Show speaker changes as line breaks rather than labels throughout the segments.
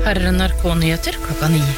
Her NRK-nyheter klokka 9.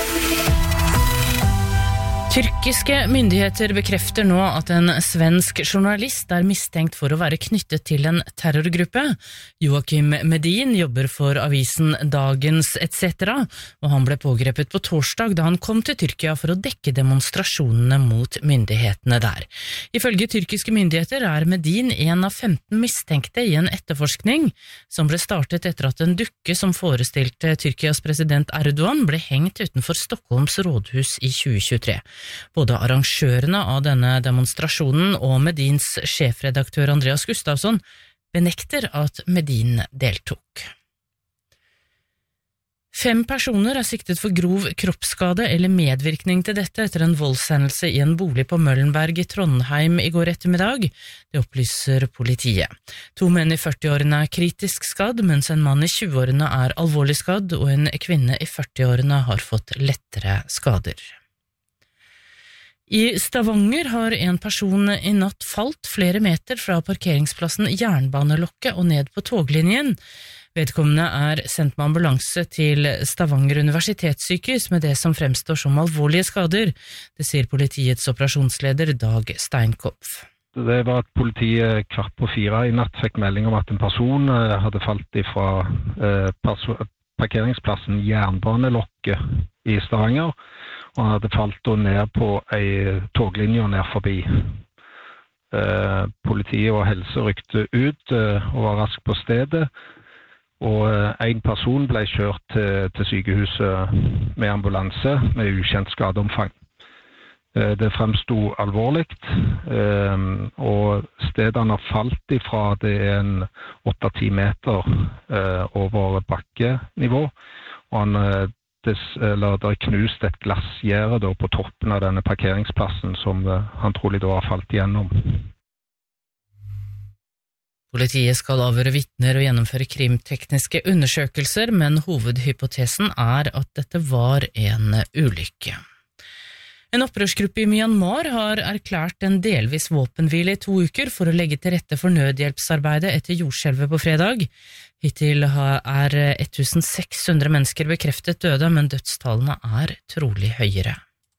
Tyrkiske myndigheter bekrefter nå at en svensk journalist mistenkt for å være knyttet til en terrorgruppe. Joakim Medin jobber for avisen Dagens etc., og han ble pågrepet på torsdag da han kom til Tyrkia for å dekke demonstrasjonene mot myndighetene der. Ifølge tyrkiske myndigheter Medin en av 15 mistenkte i en etterforskning som ble startet etter at en dukke som forestilte Tyrkias president Erdogan ble hengt utenfor Stockholms rådhus i 2023. Både arrangørene av denne demonstrasjonen og Medins sjefredaktør Andreas Gustafsson benekter at Medin deltok. 5 personer siktet for grov kroppsskade eller medvirkning til dette etter en voldshendelse i en bolig på Møllenberg i Trondheim i går ettermiddag. Det opplyser politiet. 2 menn i 40-årene kritisk skadd, mens en mann i 20-årene alvorlig skadd, og en kvinne i 40-årene har fått lettere skader. I Stavanger har en person i natt falt flere meter fra parkeringsplassen Jernbanelokket og ned på toglinjen. Vedkommende sendt med ambulanse til Stavanger universitetssykehus med det som fremstår som alvorlige skader. Det sier politiets operasjonsleder Dag Steinkopf.
Det var at politiet 3:15 i natt fikk melding om at en person hadde falt fra parkeringsplassen Jernbanelokket i Stavanger, og han hadde falt ned på en toglinje ned forbi. Politiet og helse rykte ut og var raskt på stedet, og en person ble kjørt til sykehuset med ambulanse med ukjent skadeomfang. Det fremstod alvorlig, og stedet han har falt ifra det en 8-10 meter over bakkenivå, og det knust et glassgjerde på toppen av denne parkeringsplassen som han trolig da har falt igjennom.
Politiet skal avhøre vitner og gjennomføre krimtekniske undersøkelser, men hovedhypotesen at dette var en ulykke. En opprørsgruppe i Myanmar har erklært en delvis våpenhvile i 2 uker for å legge til rette for nødhjelpsarbeidet etter jordskjelvet på fredag. Hittil 1600 mennesker bekreftet døde, men dødstallene trolig høyere.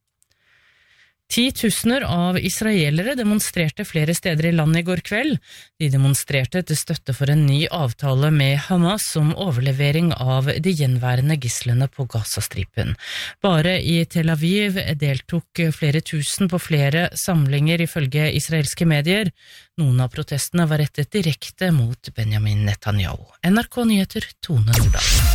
10 000 av israelere demonstrerte flere steder i landet i går kveld. De demonstrerte til støtte for en ny avtale med Hamas om overlevering av de gjenværende gislene på Gazastripen. Bare i Tel Aviv deltok flere tusen på flere samlinger ifølge israelske medier. Noen av protestene var rettet direkte mot Benjamin Netanyahu. NRK Nyheter, Tone Nordahl.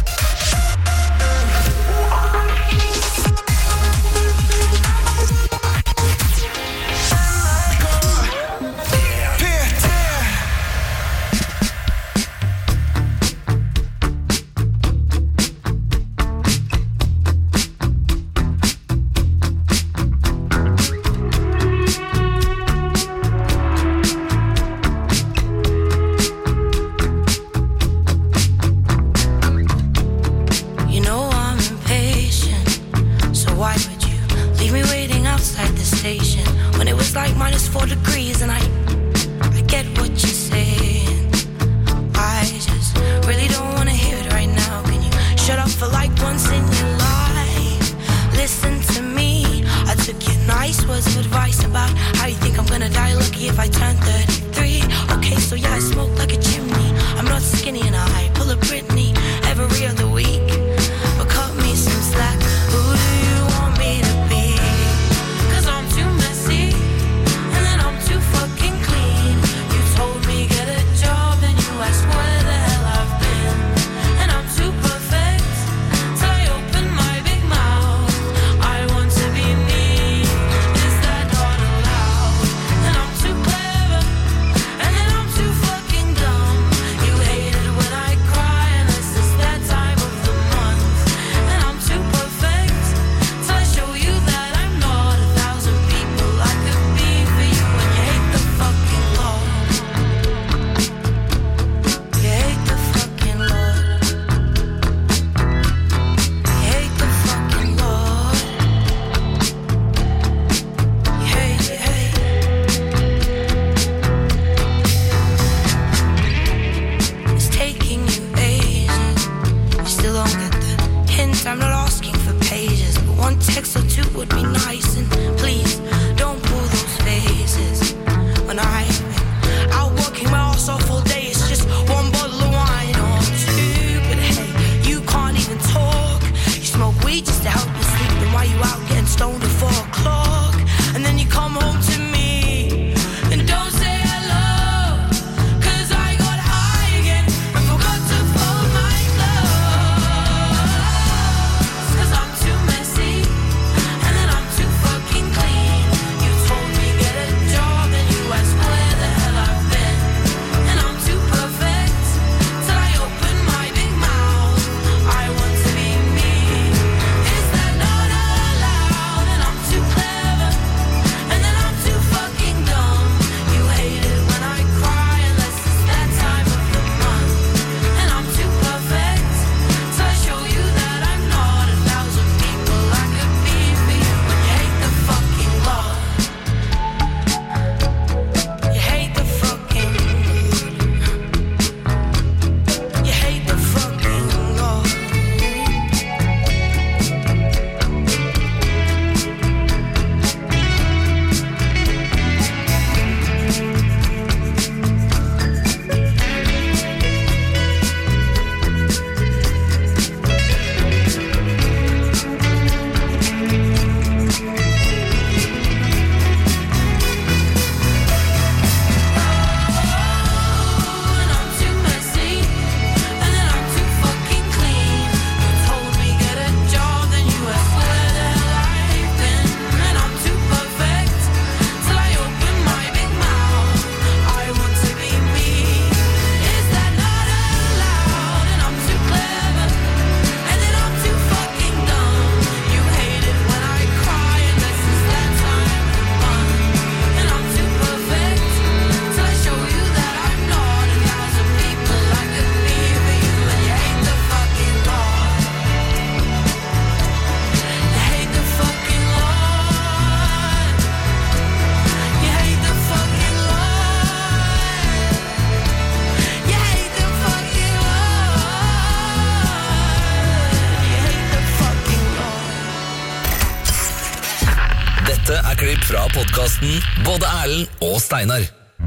klipp fra podcasten Både Erlend og Steinar.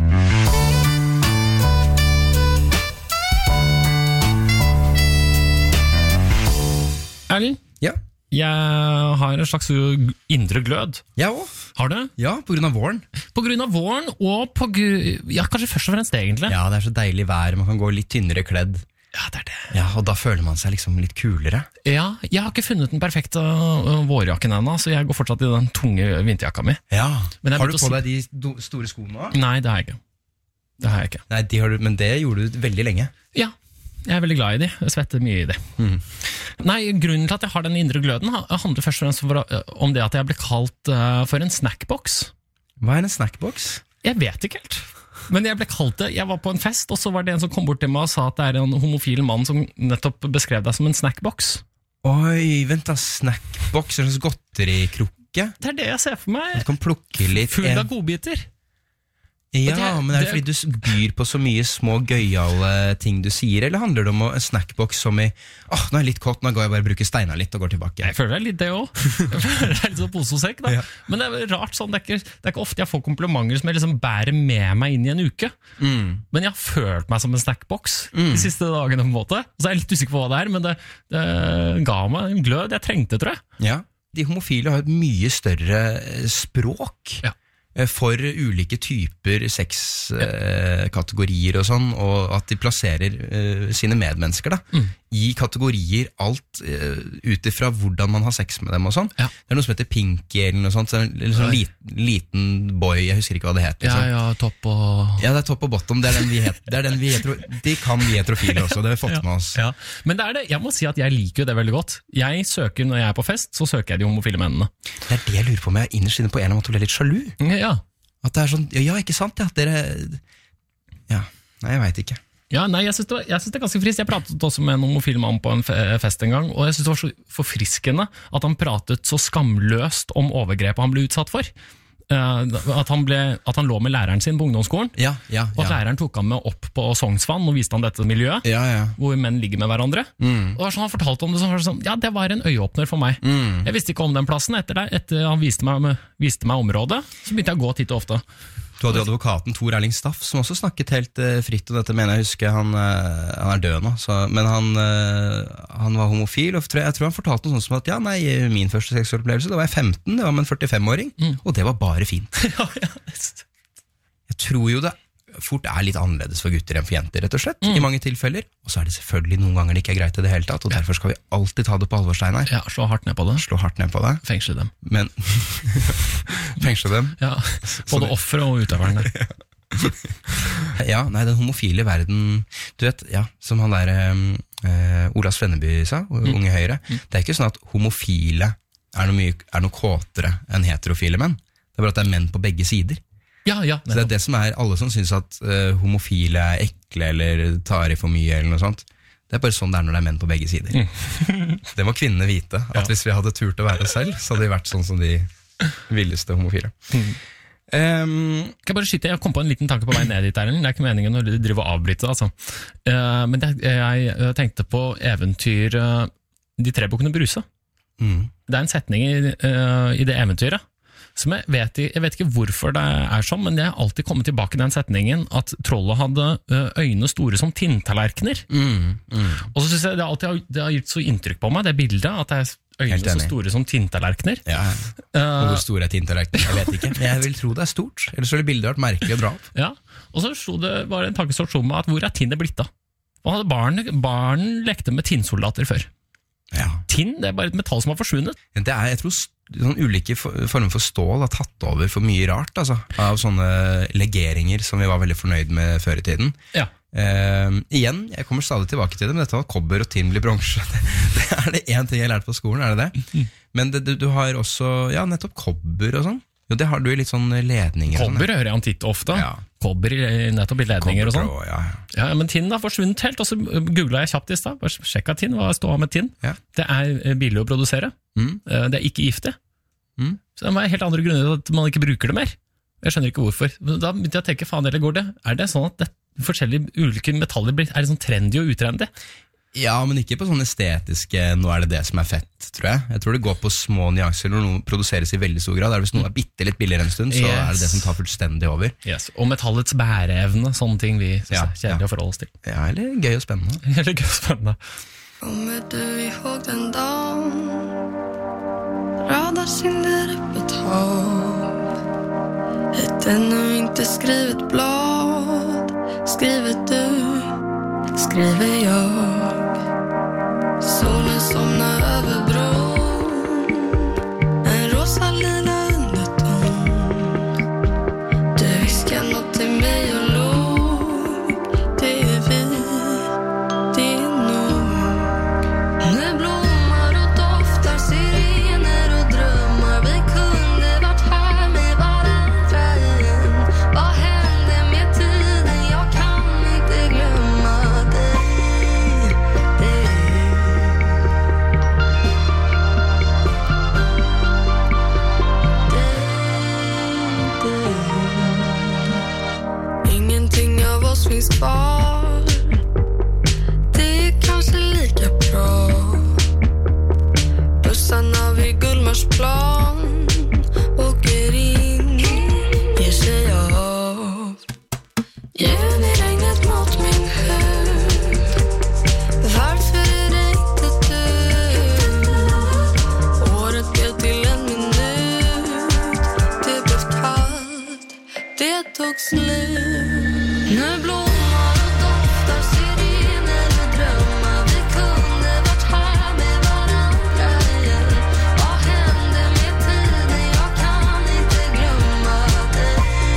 Erlend?
Ja.
Jeg har en slags indre glød.
Jeg også.
Har du?
Ja, på grunn av våren.
På grunn av våren, og kanskje først og fremst det, egentlig.
Ja, det er så deilig vær, man kan gå litt tynnere kledd.
Ja, det er det.
Ja, og da føler man seg liksom litt kulere.
Ja, jeg har ikke funnet den perfekte vårjakken ennå, så jeg går fortsatt i den tunge vinterjakka mi.
Ja,
Men
har du på deg de store skoene også?
Nei, det har jeg ikke.
Nei, men det gjorde du veldig lenge.
Ja, jeg er veldig glad i de. Jeg svetter mye i de. Nei, grunnen til at jeg har den indre gløden handler først og fremst om det at jeg ble kalt for en snackbox.
Hva er en snackbox?
Jeg vet ikke helt. Men jeg ble kalt det. Jeg var på en fest, og så var det en som kom bort til meg og sa at det er en homofil mann som nettopp beskrev deg som en snackbox.
Oi, vent da, snackbox, en slags godterikrukke?
Det er det jeg ser for meg.
Du kan plukke litt.
Full av godbiter.
Ja, men er det fordi du byr på så mye små gøyale ting du sier, eller handler det om en snackbox som i nå er jeg litt kåt, nå går jeg bare bruker Steinar litt og går tilbake?
Jeg føler det er litt det også. Jeg føler det er litt sånn pose og sekk da. Ja. Men det er rart sånn, det er ikke ofte jeg får komplimenter som jeg liksom bærer med meg inn i en uke. Men jeg har følt meg som en snackbox de siste dagene på en måte. Så er jeg litt usikker på hva det er, men det ga meg en glød jeg trengte, tror jeg.
Ja, de homofile har et mye større språk. Ja. For ulike typer sexkategorier og sånn, og at de plasserer sine medmennesker da, i kategorier alt utifra hvordan man har sex med dem og sånn. Ja. Det er noe som heter pinky eller noe sånt, sånn liten boy, jeg husker ikke hva det heter. Liksom.
Ja, topp og...
Ja, det er topp og bottom, det er den de kan vi heterofile også, det har vi fått med oss.
Ja. Men det er det, jeg må si at jeg liker jo det veldig godt. Jeg søker, når jeg er på fest, så søker jeg de homofile mennene.
Det er det jeg lurer på, om jeg innerst inne på en eller annen måte blir litt sjalu.
Ja.
At det er sånn, ja, ikke sant, ja, dere... Ja, nei, jeg vet ikke.
Ja, nei, jeg synes det er ganske frist. Jeg pratet også med en homofil mann på en fest en gang, og jeg synes det var så forfriskende at han pratet så skamløst om overgrepet han ble utsatt for. At han lå med læreren sin på ungdomsskolen, og at læreren tok han med opp på Sognsvann og viste han dette miljøet, hvor menn ligger med hverandre. Og det var sånn han fortalte om det, så var det sånn, ja, det var en øyeåpner for meg. Jeg visste ikke om den plassen. Etter han viste meg området, så begynte jeg å gå titt og ofte.
Du hadde advokaten Tor Erling Staff, som også snakket helt fritt, og dette mener jeg husker, han er død nå, men han var homofil, og jeg tror han fortalte noe sånt som at, ja, nei, min første seksuelle opplevelse, da var jeg 15, det var med en 45-åring, og det var bare fint. Jeg tror jo det fort er litt annerledes for gutter enn for jenter, rett og slett, i mange tilfeller, og så er det selvfølgelig noen ganger det ikke er greit i det hele tatt, og derfor skal vi alltid ta det på alvor, Steinar.
Ja, slå hardt ned på det. Fengsle dem.
Men fengsle dem?
Ja, både offere og utøverne.
Ja, nei, den homofile verden, du vet, ja, som han der Ola Svenneby sa, Unge Høyre, det er ikke sånn at homofile er noe kåtere enn heterofile menn. Det er bare at det er menn på begge sider.
Ja,
så det er det som er alle som synes at homofile er ekle eller tar i for mye eller noe sånt. Det er bare sånn det er når det er menn på begge sider. Det må kvinnene vite, at hvis vi hadde turt å være oss selv, så hadde vi vært sånn som de villeste homofile.
Kan jeg bare skyte, jeg kom på en liten tanke på vei ned dit, Erlend. Det er ikke meningen å drive og avbryte, altså. Men jeg tenkte på eventyr De tre bukkene Bruse. Det er en setning i det eventyret som jeg vet ikke hvorfor det er sånn, men det har alltid kommet tilbake i den setningen at trollet hadde øyne store som tinntallerkener. Og så synes jeg det har gitt så inntrykk på meg, det bildet, at det er øyne så store som tinntallerkener.
Ja. Hvor store er tinntallerkener? Jeg vet ikke, men jeg vil tro det er stort. Ellers så har det bildet vært merkelig å dra opp.
Ja, og så var det en tanke som slo meg at hvor er tinnet blitt da? Og hadde barn lekte med tinnsoldater før.
Ja.
Tinn, det er bare et metall som har forsvunnet.
Jeg tror sånn ulike former for stål har tatt over for mye rart, altså, av sånne legeringer som vi var veldig fornøyd med før i tiden.
Ja.
Igjen, jeg kommer stadig tilbake til det, men dette var kobber og tinn blir bronse. Det er det en ting jeg har lært på skolen, er det det? Men du har også, ja, nettopp kobber og sånn. Jo, det har du i litt sånn ledninger.
Kobber hører jeg titt ofte. Ja. Kobber nettopp i ledninger og sånn. Ja, men tinn har forsvunnet helt, og så googlet jeg kjapt i sted, bare sjekka tinn, hva står med tinn. Ja. Det er billig å produsere. Det er ikke giftig. Så det er helt andre grunner til at man ikke bruker det mer. Jeg skjønner ikke hvorfor. Da begynte jeg å tenke, faen, eller går det? Er det sånn at forskjellige ulike metaller er det sånn trendy og utrendy?
Ja, men ikke på sånne estetiske, nå er det som er fett, tror jeg. Jeg tror det går på små nyanser når noe produseres i veldig stor grad. Hvis noe er bitte litt billigere en stund, så er det som tar fullstendig over.
Yes. Og metallets bæreevne, sånne ting vi synes er kjedelig å forholde oss til.
Ja, eller gøy og spennende.
Kommer du ihåg den dagen? Radar synder upp ett hav. Ett ännu inte skrivet blad. Skriver du, skriver jag. Solen somnar över bron. En rosa lila underton. Du viskar något till mig och låg. Det är vi, det är nog. Nu blommar och doftar sirener och drömmar. Vi kunde varit här med varandra igen. Vad hände med tiden? Jag kan inte glömma dig. Ingenting av oss finns kvar. Det är kanske lika bra. Bussarna vid Gullmarsplan åker in, ger sig av. Ljud i regnet mot min hud. Varför är det inte du? Året blev till en minut. Det blev kallt, det tog slut. Nu blommar och doftar sirener och drömmar. Vi kunde varit här med varandra igen. Vad hände med tiden? Jag kan inte glömma dig.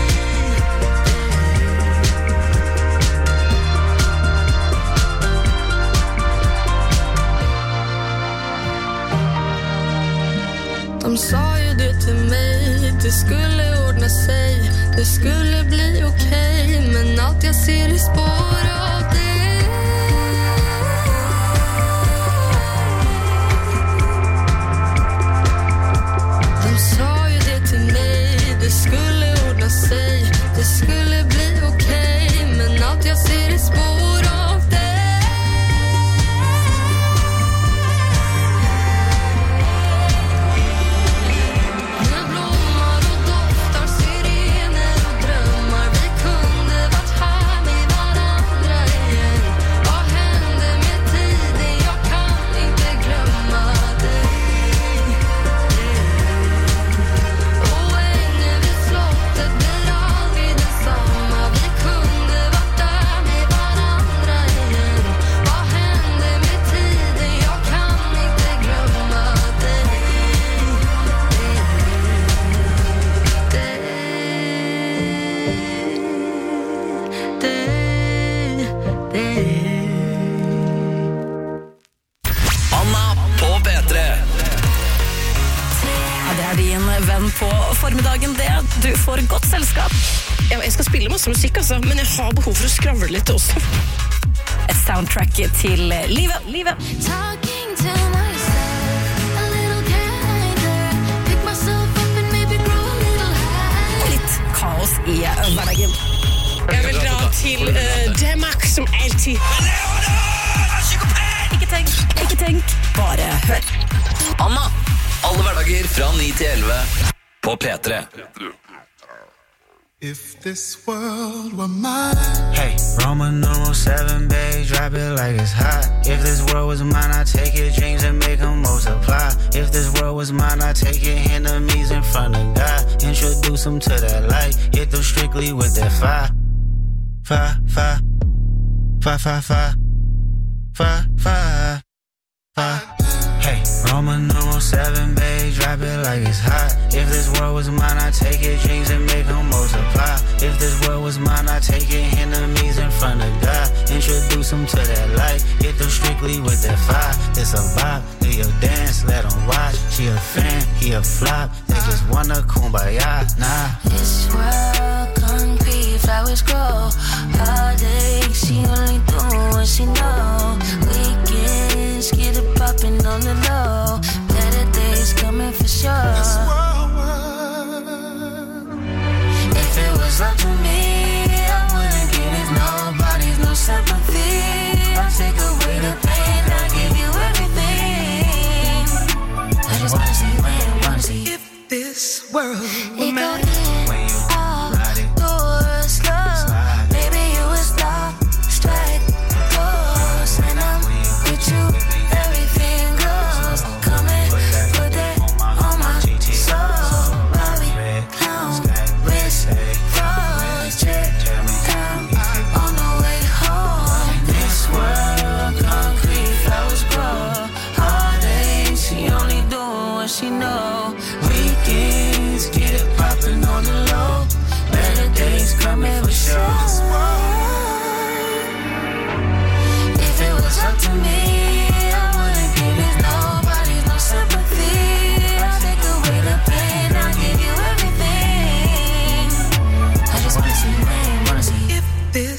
De sa ju det till mig. Det skulle ordna sig. Det skulle bli okej. Men allt jag ser är spår av det. De sa ju det till mig. Det skulle ordna sig. Det skulle bli okej. Men allt jag ser är spår av det. Nu blommar och doftar sirener och drömmar. Vi kunde varit här med varandra igen. Vad hände med tiden? Jag kan inte glömma dig. Och ängen vid slottet blir aldrig densamma. Vi kunde varit där med varandra igen. Vad hände med tiden? Jag kan inte glömma dig.
Anna på P3.
Ja, det er din venn på formiddagen det. Du får godt selskap.
Jeg skal spille masse musikk, altså, men jeg har behov for å skravle litt også.
Et soundtrack til livet.
Talking to myself, a little kinder. Pick myself up and maybe grow a little high.
Og litt kaos i hverdagen.
Jeg vil dra til Demak som alltid.
Ikke tenk, bare hør.
Anna, alle hverdager fra 9 til 11 på P3.
If this world were mine.
Hey, Roman numeral 7, babe, drop it like it's hot. If this world was mine, I'd take your dreams and make them multiply. If this world was mine, I'd take your enemies in front of God. Introduce them to that light, hit them strictly with that fire. Fire, fire, fire, fire, fire, fire, fire, fire. Hey, Roman numeral 7, babe, drop it like it's hot. If this world was mine, I'd take your dreams and make them multiply. If this world was mine, I'd take your enemies in front of God. Introduce them to that light, hit them strictly with that fire. It's a vibe, do your dance, let them watch. She a fan, he a flop, they just wanna kumbaya, nah.
This world concrete, flowers grow. Heartache, she only do what she know. Weekends, get it poppin' on the low. Better days coming for sure. If it was up to me, I wouldn't give it nobody's no sympathy. I'll take away the pain.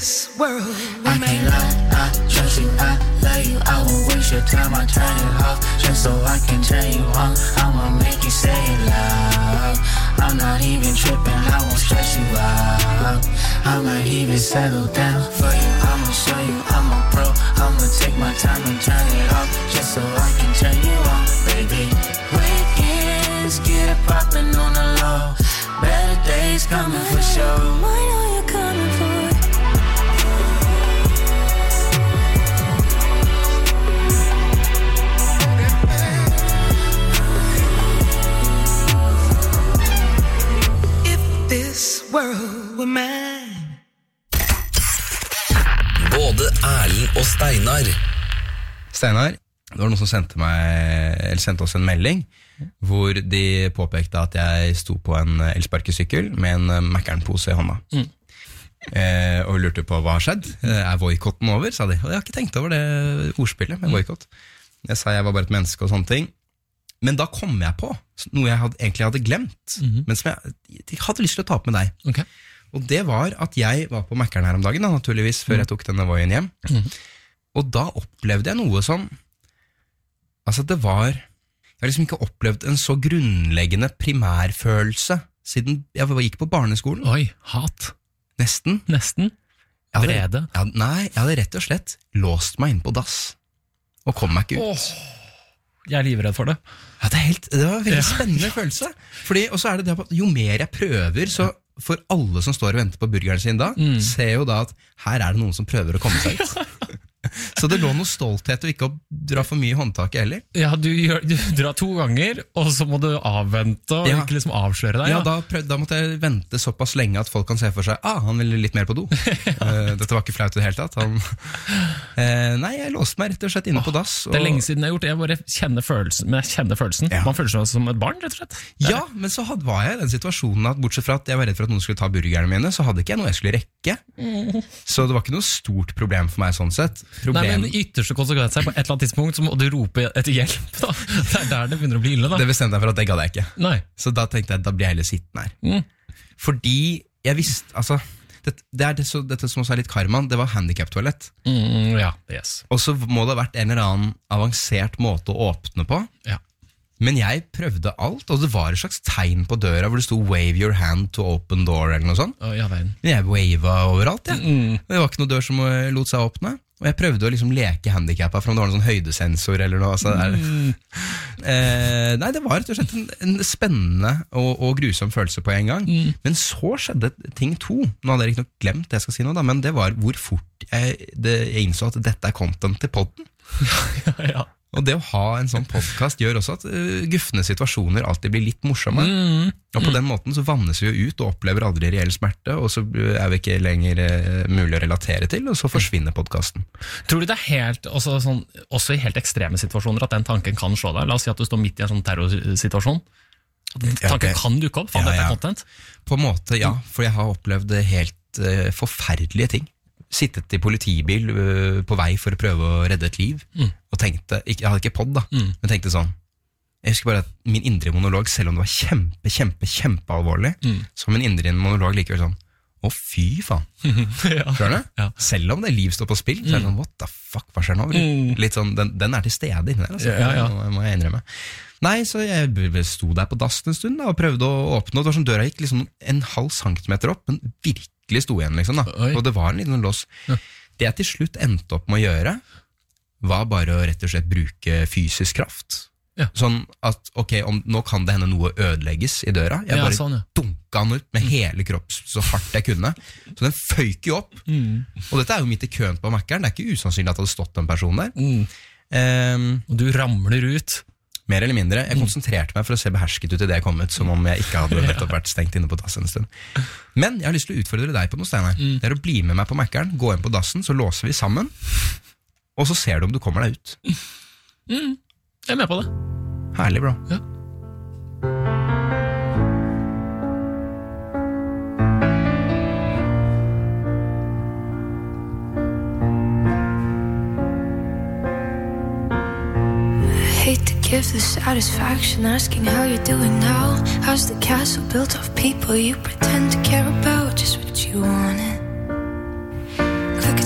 this world
I can't lie, I trust you, I love you. I won't waste your time, I turn it off just so I can turn you on. I'ma make you say it loud. I'm not even tripping, I won't stress you out. I might even settle down for you. I'ma show you I'm a pro. I'ma take my time and turn it off just so I can turn you on, baby. Weekends, get it poppin' on the low. Better days coming for sure. I know you're coming for.
This world were mine.
Både Erlend og Steinar.
Steinar, det var noen som sendte oss en melding hvor de påpekte at jeg sto på en elsparkesykkel med en Mac-eren-pose i hånda. Og lurte på hva har skjedd. Boykotten over, sa de. Og jeg har ikke tenkt over det ordspillet med boykott. Jeg sa jeg var bare et menneske og sånne ting. Men da kom jeg på noe jeg egentlig hadde glemt, men som jeg hadde lyst til å ta opp med deg.
Okay.
Og det var at jeg var på Mac-eren her om dagen, da, naturligvis, før jeg tok denne Voien hjem. Og da opplevde jeg noe som, altså det var, jeg har liksom ikke opplevd en så grunnleggende primærfølelse siden jeg gikk på barneskolen.
Oi, hat.
Nesten.
Vrede.
Nei, jeg hadde rett og slett låst meg inn på dass, og kom meg ikke ut.
Jeg er livredd for det.
Ja, det var en veldig spennende følelse. Fordi, og så er det at jo mer jeg prøver, så for alle som står og venter på burgeren sin da, ser jo da at her er det noen som prøver å komme seg ut. Så det lå noe stolthet og ikke å dra for mye i håndtaket heller.
Ja, du drar 2 ganger, og så må du avvente og ikke liksom avsløre deg.
Ja, da måtte jeg vente såpass lenge at folk kan se for seg, han vil litt mer på do. Dette var ikke flaut i det hele tatt. Nei, jeg låste meg rett og slett inne på dass.
Det er lenge siden jeg har gjort det, jeg bare kjenner følelsen. Ja. Man føler seg som et barn, rett og slett.
Ja, men så var jeg i den situasjonen at bortsett fra at jeg var redd for at noen skulle ta burgerne mine, så hadde ikke jeg noe jeg skulle rekke. Så det var ikke noe stort problem for meg sånn sett.
Nei, men ytterste konsekvens er på et eller annet tidspunkt så må du rope etter hjelp da. Det er der det begynner å bli ille da.
Det bestemte jeg for at det gadd jeg ikke.
Nei.
Så da tenkte jeg, da blir jeg heller sittende her. Fordi jeg visste, altså dette som også er litt karma, det var handicap-toalett.
Ja, yes.
Og så må det ha vært en eller annen avansert måte å åpne på.
Ja.
Men jeg prøvde alt, og det var et slags tegn på døra hvor det stod wave your hand to open door eller noe sånt.
Ja,
men jeg wava overalt, Det var ikke noe dør som lot seg åpne. Og jeg prøvde å liksom leke handicappa for om det var noen sånn høydesensor eller noe. Altså, nei, det var rett og slett en spennende og grusom følelse på en gang. Men så skjedde ting 2. Nå hadde jeg ikke nok glemt det jeg skal si nå, da, men det var hvor fort jeg innså at dette er content til podden.
Ja.
Og det å ha en sånn podcast gjør også at guffende situasjoner alltid blir litt morsomme. Og på den måten så vannes vi jo ut og opplever aldri reell smerte, og så er vi ikke lenger mulig å relatere til, og så forsvinner podcasten.
Tror du det er helt, også i helt ekstreme situasjoner, at den tanken kan slå deg? La oss si at du står midt i en sånn terrorsituasjon. Tanken kan dukke opp, dette er content? På en måte, ja, for jeg har opplevd helt forferdelige ting. Sittet i politibil på vei for å prøve å redde et liv, og tenkte, jeg hadde ikke podd da, men tenkte sånn, jeg husker bare at min indre monolog, selv om det var kjempealvorlig, så var min indre monolog likevel sånn, fy faen, skjønner du? Ja. Selv om det liv står på spill, så er det sånn, what the fuck, hva skjer nå? Litt sånn, den er til stede inni der, altså. Må jeg innrømme. Nei, så jeg sto der på dassen en stund da, og prøvde å åpne, og det var sånn, døra gikk liksom 0,5 centimeter opp, men virkelig sto igjen liksom da, og det var en liten lås. Det jeg til slutt endte opp med å gjøre, var bare å rett og slett bruke fysisk kraft. Sånn at, ok, nå kan det hende noe ødelegges i døra. Jeg bare dunket den ut med hele kropp så hardt jeg kunne. Så den føyk jo opp. Og dette er jo midt i køen på Mac-eren. Det er ikke usannsynlig at det hadde stått en person der. Og du ramler ut.
Mer eller mindre. Jeg konsentrerte meg for å se behersket ut i det jeg kom ut, som om jeg ikke hadde nettopp vært stengt inne på dassen en stund. Men jeg har lyst til å utfordre deg på noe, Steinar. Det er å bli med meg på Mac-eren, gå inn på dassen, så låser vi sammen, og så ser du om du kommer deg ut.
Jeg er med på det.
Herlig, bro.
Ja.
Hate to give the satisfaction asking how you're doing now. How's the castle built of people you pretend to care about? Just what you wanted.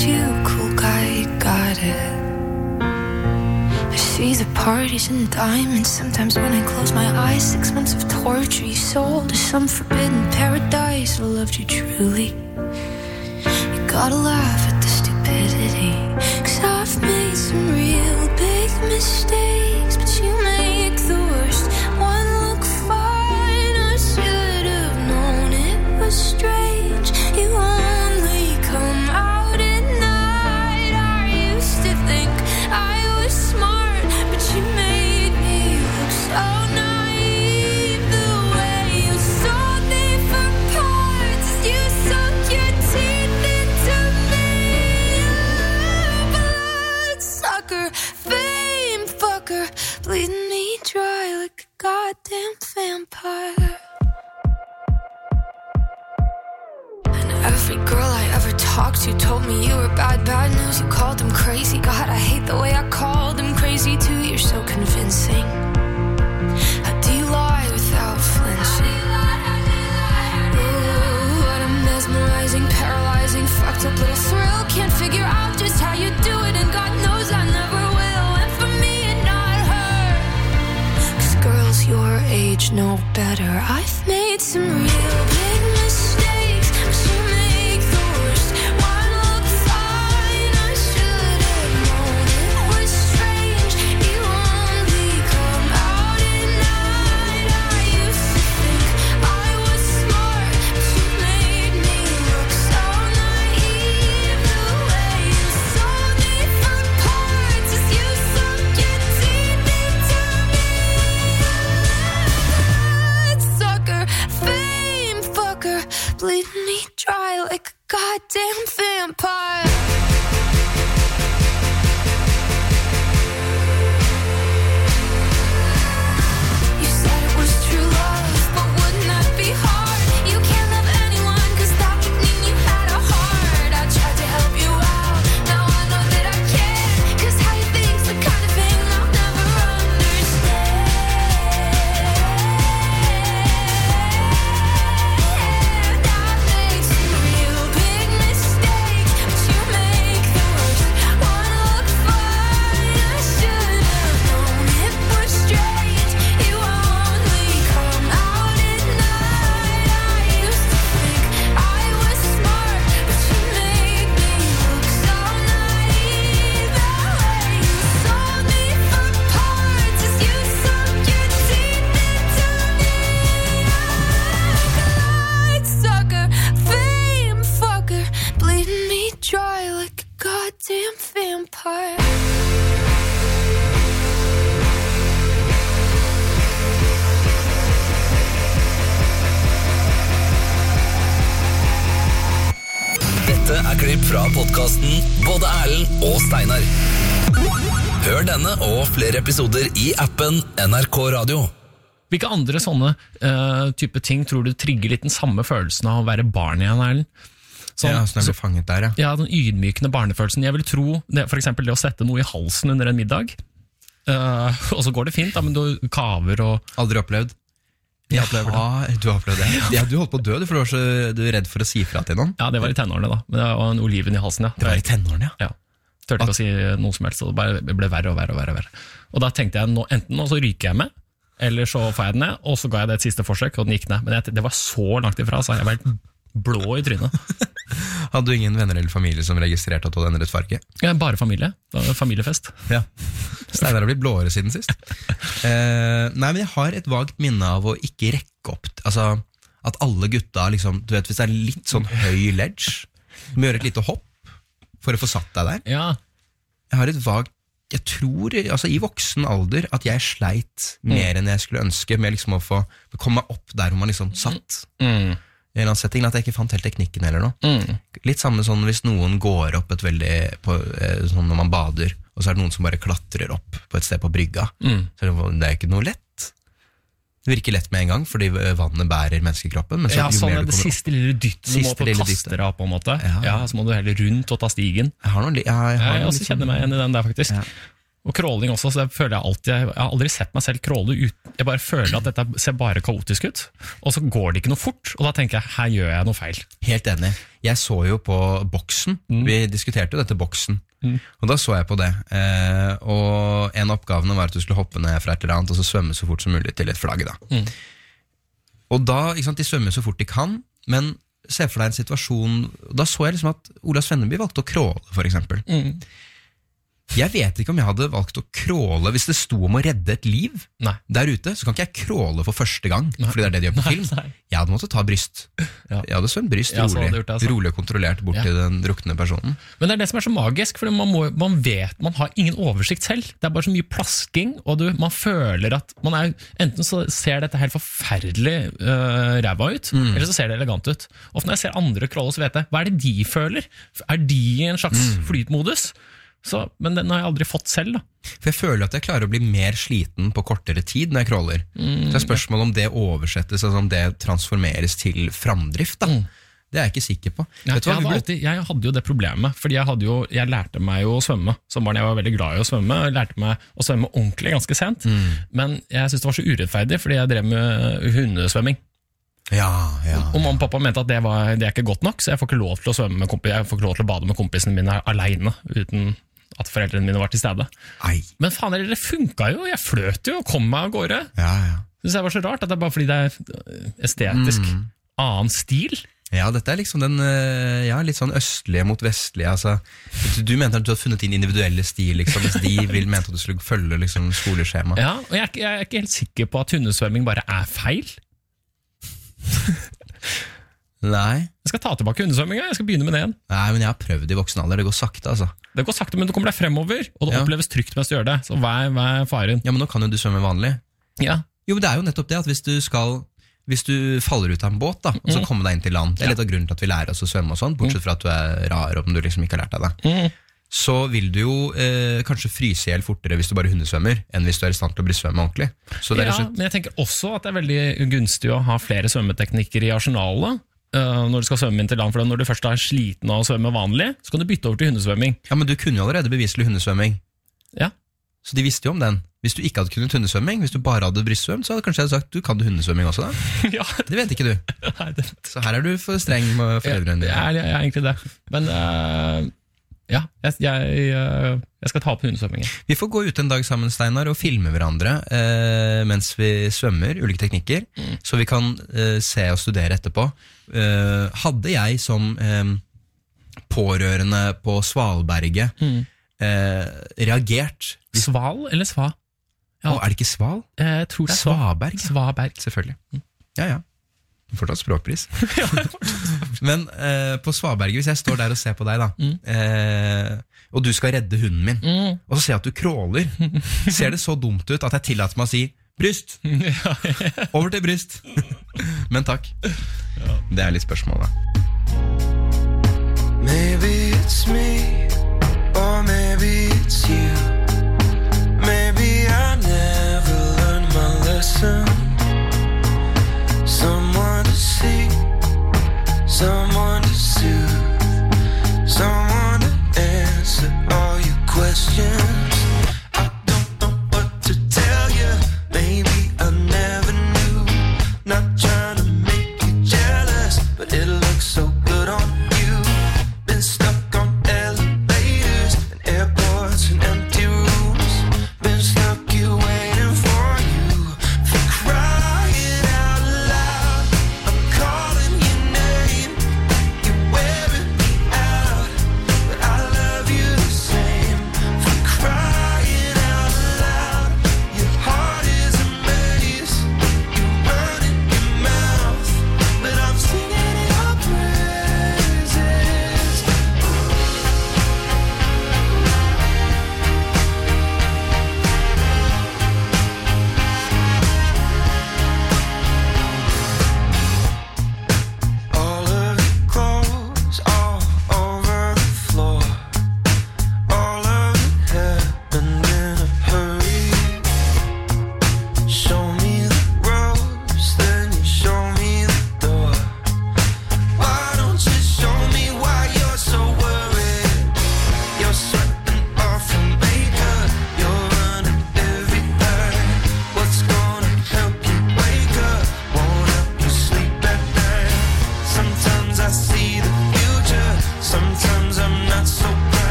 you, cool guy, you got it. I see the parties and diamonds. Sometimes when I close my eyes, 6 months of torture you sold to some forbidden paradise. I loved you truly. You gotta laugh at the stupidity, 'cause I've made some real big mistakes, but you make the worst one look fine. I should have known it was strange. You only come out at night. I used to think I was smart, but you made me look so naive. The way you sold me for parts, you sunk your teeth into me. Bloodsucker, fame fucker, bleeding me dry like a goddamn vampire. And every girl I ever talked to told me you were bad news. You called them crazy. God, I hate the way I called them crazy too. You're so convincing. How do you lie without flinching? Ooh, what a mesmerizing, paralyzing, fucked up little thrill. Can't figure out just how you do it, and God knows I never will. And for me and not her, 'cause girls your age know better. I've made some real big mistakes, but you make the worst one look fine. I should have known it was strange. You only come out at night. I used to think I was smart, but you made me look so naive. The way you sold me for parts is you sunk your teeth into me. Sucker, fame fucker, bleeding me dry like a goddamn vampire. You said it was true love, but wouldn't that be hard? You can't love anyone, 'cause that would mean you had a heart. I tried to help you out, now I know that I can't, 'cause how you think's the kind of thing I'll never understand. I've made some real big mistakes, but you make the worst one look fine. I should have known it was strange. You only come out at night. I used to think I was smart, but you made me look so naive. The way you sold me for parts is you sunk your teeth into me. Bloodsucker, fame fucker, bleeding me dry like a goddamn vampire.
Dette klipp fra podcasten Både Erlend og Steinar. Hør denne og flere episoder i appen NRK Radio.
Hvilke andre sånne type ting tror du trigger litt den samme følelsen av å være barn igjen, Erlend?
Ja, så jeg ble fanget der, ja.
Ja, den ydmykende barnefølelsen. Jeg vil tro, for eksempel det å sette noe i halsen under en middag, og så går det fint, da, men du kaver og...
Aldri opplevd. Jeg opplever det. Du har opplevd det. Ja, du holdt på å dø, for du er redd for å si fra til noen.
Ja, det var i tenårene da. Men det var en oliven i halsen, ja.
Det var i tenårene, ja.
Ja. Tørte ikke å si noe som helst, og det bare ble verre og verre og verre. Og da tenkte jeg, enten nå så ryker jeg med, eller så får jeg den ned, og så ga jeg det et siste forsøk, og den gikk ned. Men det var så langt ifra, så jeg var helt blå i trynet.
Hadde du ingen venner eller familie som registrerte at du hadde endret farge?
Ja, bare familie. Det var familiefest.
Ja. Steinar har blitt blåere siden sist. Nei, men jeg har et vagt minne av å ikke rekke opp, altså at alle gutta liksom, du vet, hvis det er litt sånn høy ledge, du må gjøre et lite hopp for å få satt deg der.
Ja.
Jeg har et vagt, jeg tror, altså i voksen alder, at jeg sleit mer enn jeg skulle ønske med liksom å få komme meg opp der hvor man liksom satt. I en eller annen setting, at jeg ikke fant helt teknikken eller noe. Litt samme sånn hvis noen går opp et veldig, sånn når man bader, og så er det noen som bare klatrer opp på et sted på brygga. Så det er ikke noe lett. Det virker lett med en gang, fordi vannet bærer menneskekroppen. Men så,
ja, sånn er det siste lille dytt som må kaste deg på en måte. Ja, så må du heller rundt og ta stigen.
Jeg også kjenner
meg igjen i den der, faktisk. Ja. Og crawling også, så jeg føler jeg har aldri sett meg selv crawle uten. Jeg bare føler at dette ser bare kaotisk ut, og så går det ikke noe fort, og da tenker jeg, her gjør jeg noe feil.
Helt enig. Jeg så jo på boksen, vi diskuterte jo dette boksen, og da så jeg på det, og en av oppgavene var at du skulle hoppe ned fra et eller annet, og så svømme så fort som mulig til et flagg da. Og da, ikke sant, de svømmer så fort de kan, men se for deg en situasjon, da så jeg liksom at Ola Svenneby valgte å crawle, for eksempel. Jeg vet ikke om jeg hadde valgt å crawle hvis det sto om å redde et liv der ute, så kan ikke jeg crawle for første gang, fordi det er det de gjør på film. Jeg hadde måttet ta bryst. Jeg hadde svømt bryst rolig og kontrollert bort til den drukne personen.
Men det er det som er så magisk, for man vet, man har ingen oversikt selv. Det er bare så mye plasking, og man føler at man er, enten så ser dette helt forferdelig ræva ut, eller så ser det elegant ut. Og når jeg ser andre crawle, så vet jeg, hva er det de føler? Er de i en slags flytmodus? Men den har jeg aldri fått selv da.
For jeg føler at jeg klarer å bli mer sliten på kortere tid når jeg crawler. Så det er spørsmål om det oversettes, altså om det transformeres til framdrift da. Det er jeg ikke sikker på.
Jeg hadde jo det problemet, fordi jeg lærte meg jo å svømme. Som barn jeg var veldig glad i å svømme, og jeg lærte meg å svømme ordentlig ganske sent. Men jeg synes det var så urettferdig, fordi jeg drev med hundesvømming. Og mamma og pappa mente at det er ikke godt nok, så jeg får ikke lov til å svømme med jeg får ikke lov til å bade med kompisene mine alene, uten at foreldrene mine var til stede. Men faen, det funket jo, jeg fløt jo og kom meg av gårde. Synes jeg var så rart, at det er bare fordi det er estetisk annen stil.
Ja, dette er liksom den litt sånn østlige mot vestlige, altså. Du mente at du hadde funnet din individuelle stil, liksom, mens de mente at du skulle følge liksom, skoleskjema.
Ja, og jeg er ikke helt sikker på at hundesvømming bare er feil.
Nei.
Jeg skal ta tilbake hundesvømminga, jeg skal begynne med det igjen.
Nei, men jeg har prøvd i voksen alder, det går sakte altså.
Det går sakte, men du kommer deg fremover, og det oppleves trygt mens du gjør det. Så hva er faren?
Ja, men nå kan jo du svømme vanlig.
Ja.
Jo, men det er jo nettopp det, at hvis du faller ut av en båt da, og så kommer deg inn til land, det er litt av grunnen til at vi lærer oss å svømme og sånn, bortsett fra at du er rar om du liksom ikke har lært deg det. Så vil du jo kanskje fryse ihjel fortere hvis du bare hundesvømmer, enn hvis du er i stand til å bli svømme ordentlig. Så det
men jeg tenker også at det er veldig gunstig å ha flere svømmeteknikker i arsenalet, når du skal svømme inn til land, for når du først er sliten av å svømme vanlig, så kan du bytte over til hundesvømming.
Ja, men du kunne jo allerede beviselig hundesvømming.
Ja.
Så de visste jo om den. Hvis du ikke hadde kunnet hundesvømming, hvis du bare hadde brystsvømt, så hadde kanskje jeg sagt, du kan du hundesvømming også da?
Ja.
Det vet ikke du.
Nei,
Så her er du for streng med foreldrene dine.
Jeg er egentlig det. Men ja, jeg skal ta opp hundesvømmingen.
Vi får gå ut en dag sammen, Steinar, og filme hverandre mens vi svømmer, ulike teknikker, så vi kan se og studere etterpå. Hadde jeg som pårørende på Svalberget reagert...
Sval eller sva?
Ja. Er det ikke Sval?
Jeg tror det er
Svaberg.
Svaberg.
Selvfølgelig. Ja. Du får tatt språkpris. Men på Svaberget, hvis jeg står der og ser på deg da, og du skal redde hunden min, og så ser jeg at du crawler, ser det så dumt ut at jeg tillater meg å si bryst! Over til bryst! Men takk. Det er litt spørsmål da.
Maybe it's me, or maybe it's you. Maybe I never learned my lesson. Someone to see, someone to soothe, someone to answer all your questions. I don't know what to tell you, maybe I never knew. Not trying to make you jealous, but it looks so good on you. Been stuck on elevators and airports and empty rooms. Been stuck here waiting for you, for crying out loud. I'm calling your name, you're wearing me out, but I love you the same. For crying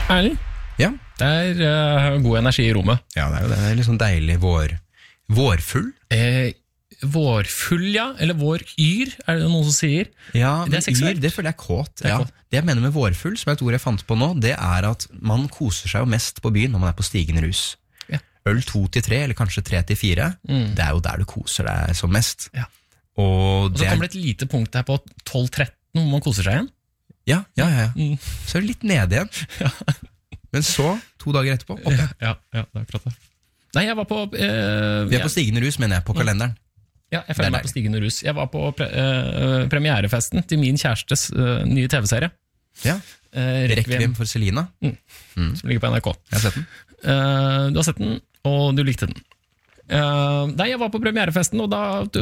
Erlend?
Ja.
Det god energi i rommet.
Ja, det jo det. Det litt sånn deilig vårfull.
Vårfull, ja. Eller våryr, det noen som sier.
Ja,
det seksuelt.
yr, det føler jeg kåt.
Det
Ja.
kåt.
Det jeg mener med vårfull, som er et ord jeg fant på nå, det at man koser seg jo mest på byen når man på stigende rus.
Ja.
Øl 2-3, eller kanskje 3-4, det jo der du koser deg som mest.
Ja.
Og
så kommer det et lite punkt her på 12-13 hvor man koser seg igjen.
Ja. Så det litt nede igjen.
Ja.
Men så, 2 dager etterpå, opp igjen.
Ja, det akkurat det. Nei, jeg var på...
Vi på stigende rus, mener jeg, på kalenderen.
Ja, jeg føler meg på stigende rus. Jeg var på premierefesten til min kjærestes nye TV-serie.
Ja, Requiem for Selina.
Som ligger på NRK.
Jeg har sett den.
Du har sett den, og du likte den. Nei, jeg var på premierefesten, og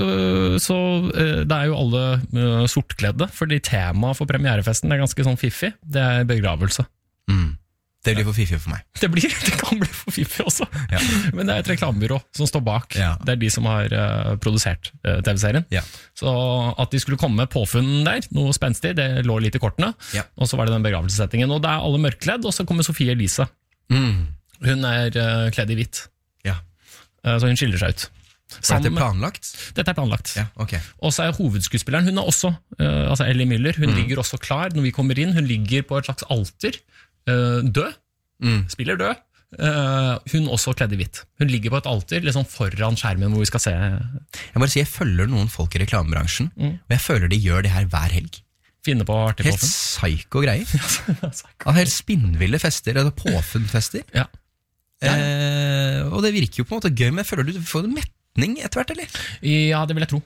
da jo alle sortkledde, fordi temaet for premierefesten ganske sånn fiffig. Det begravelse.
Det blir for fiffig for meg.
Det kan bli for fiffig også.
Ja.
Men det et reklamebyrå som står bak.
Ja.
Det de som har produsert TV-serien.
Ja.
Så at de skulle komme med påfunn der, noe spenstig, det lå litt i kortene.
Ja.
Og så var det den begravelsesettingen. Og det alle mørkledd, og så kommer Sofie Elise. Hun kledd i hvitt.
Ja.
Så hun skiller seg ut.
Er dette planlagt?
Dette planlagt.
Ja, ok.
Og så hovedskuespilleren, hun også, altså Ellie Müller, hun ligger også klar når vi kommer inn. Hun ligger på et slags alter, død, spiller død. Hun også kledd i hvitt. Hun ligger på et alter liksom foran skjermen hvor vi skal se.
Jeg bare sier, jeg følger noen folk i reklamebransjen, og jeg føler de gjør det her hver helg.
Finne på artig
helt
påfunn.
Psyko greier. Helt spinnville fester, eller påfunnfester.
Ja.
Og det virker jo på en måte gøy, men jeg føler du får en metning etter hvert, eller?
Ja, det vil jeg tro.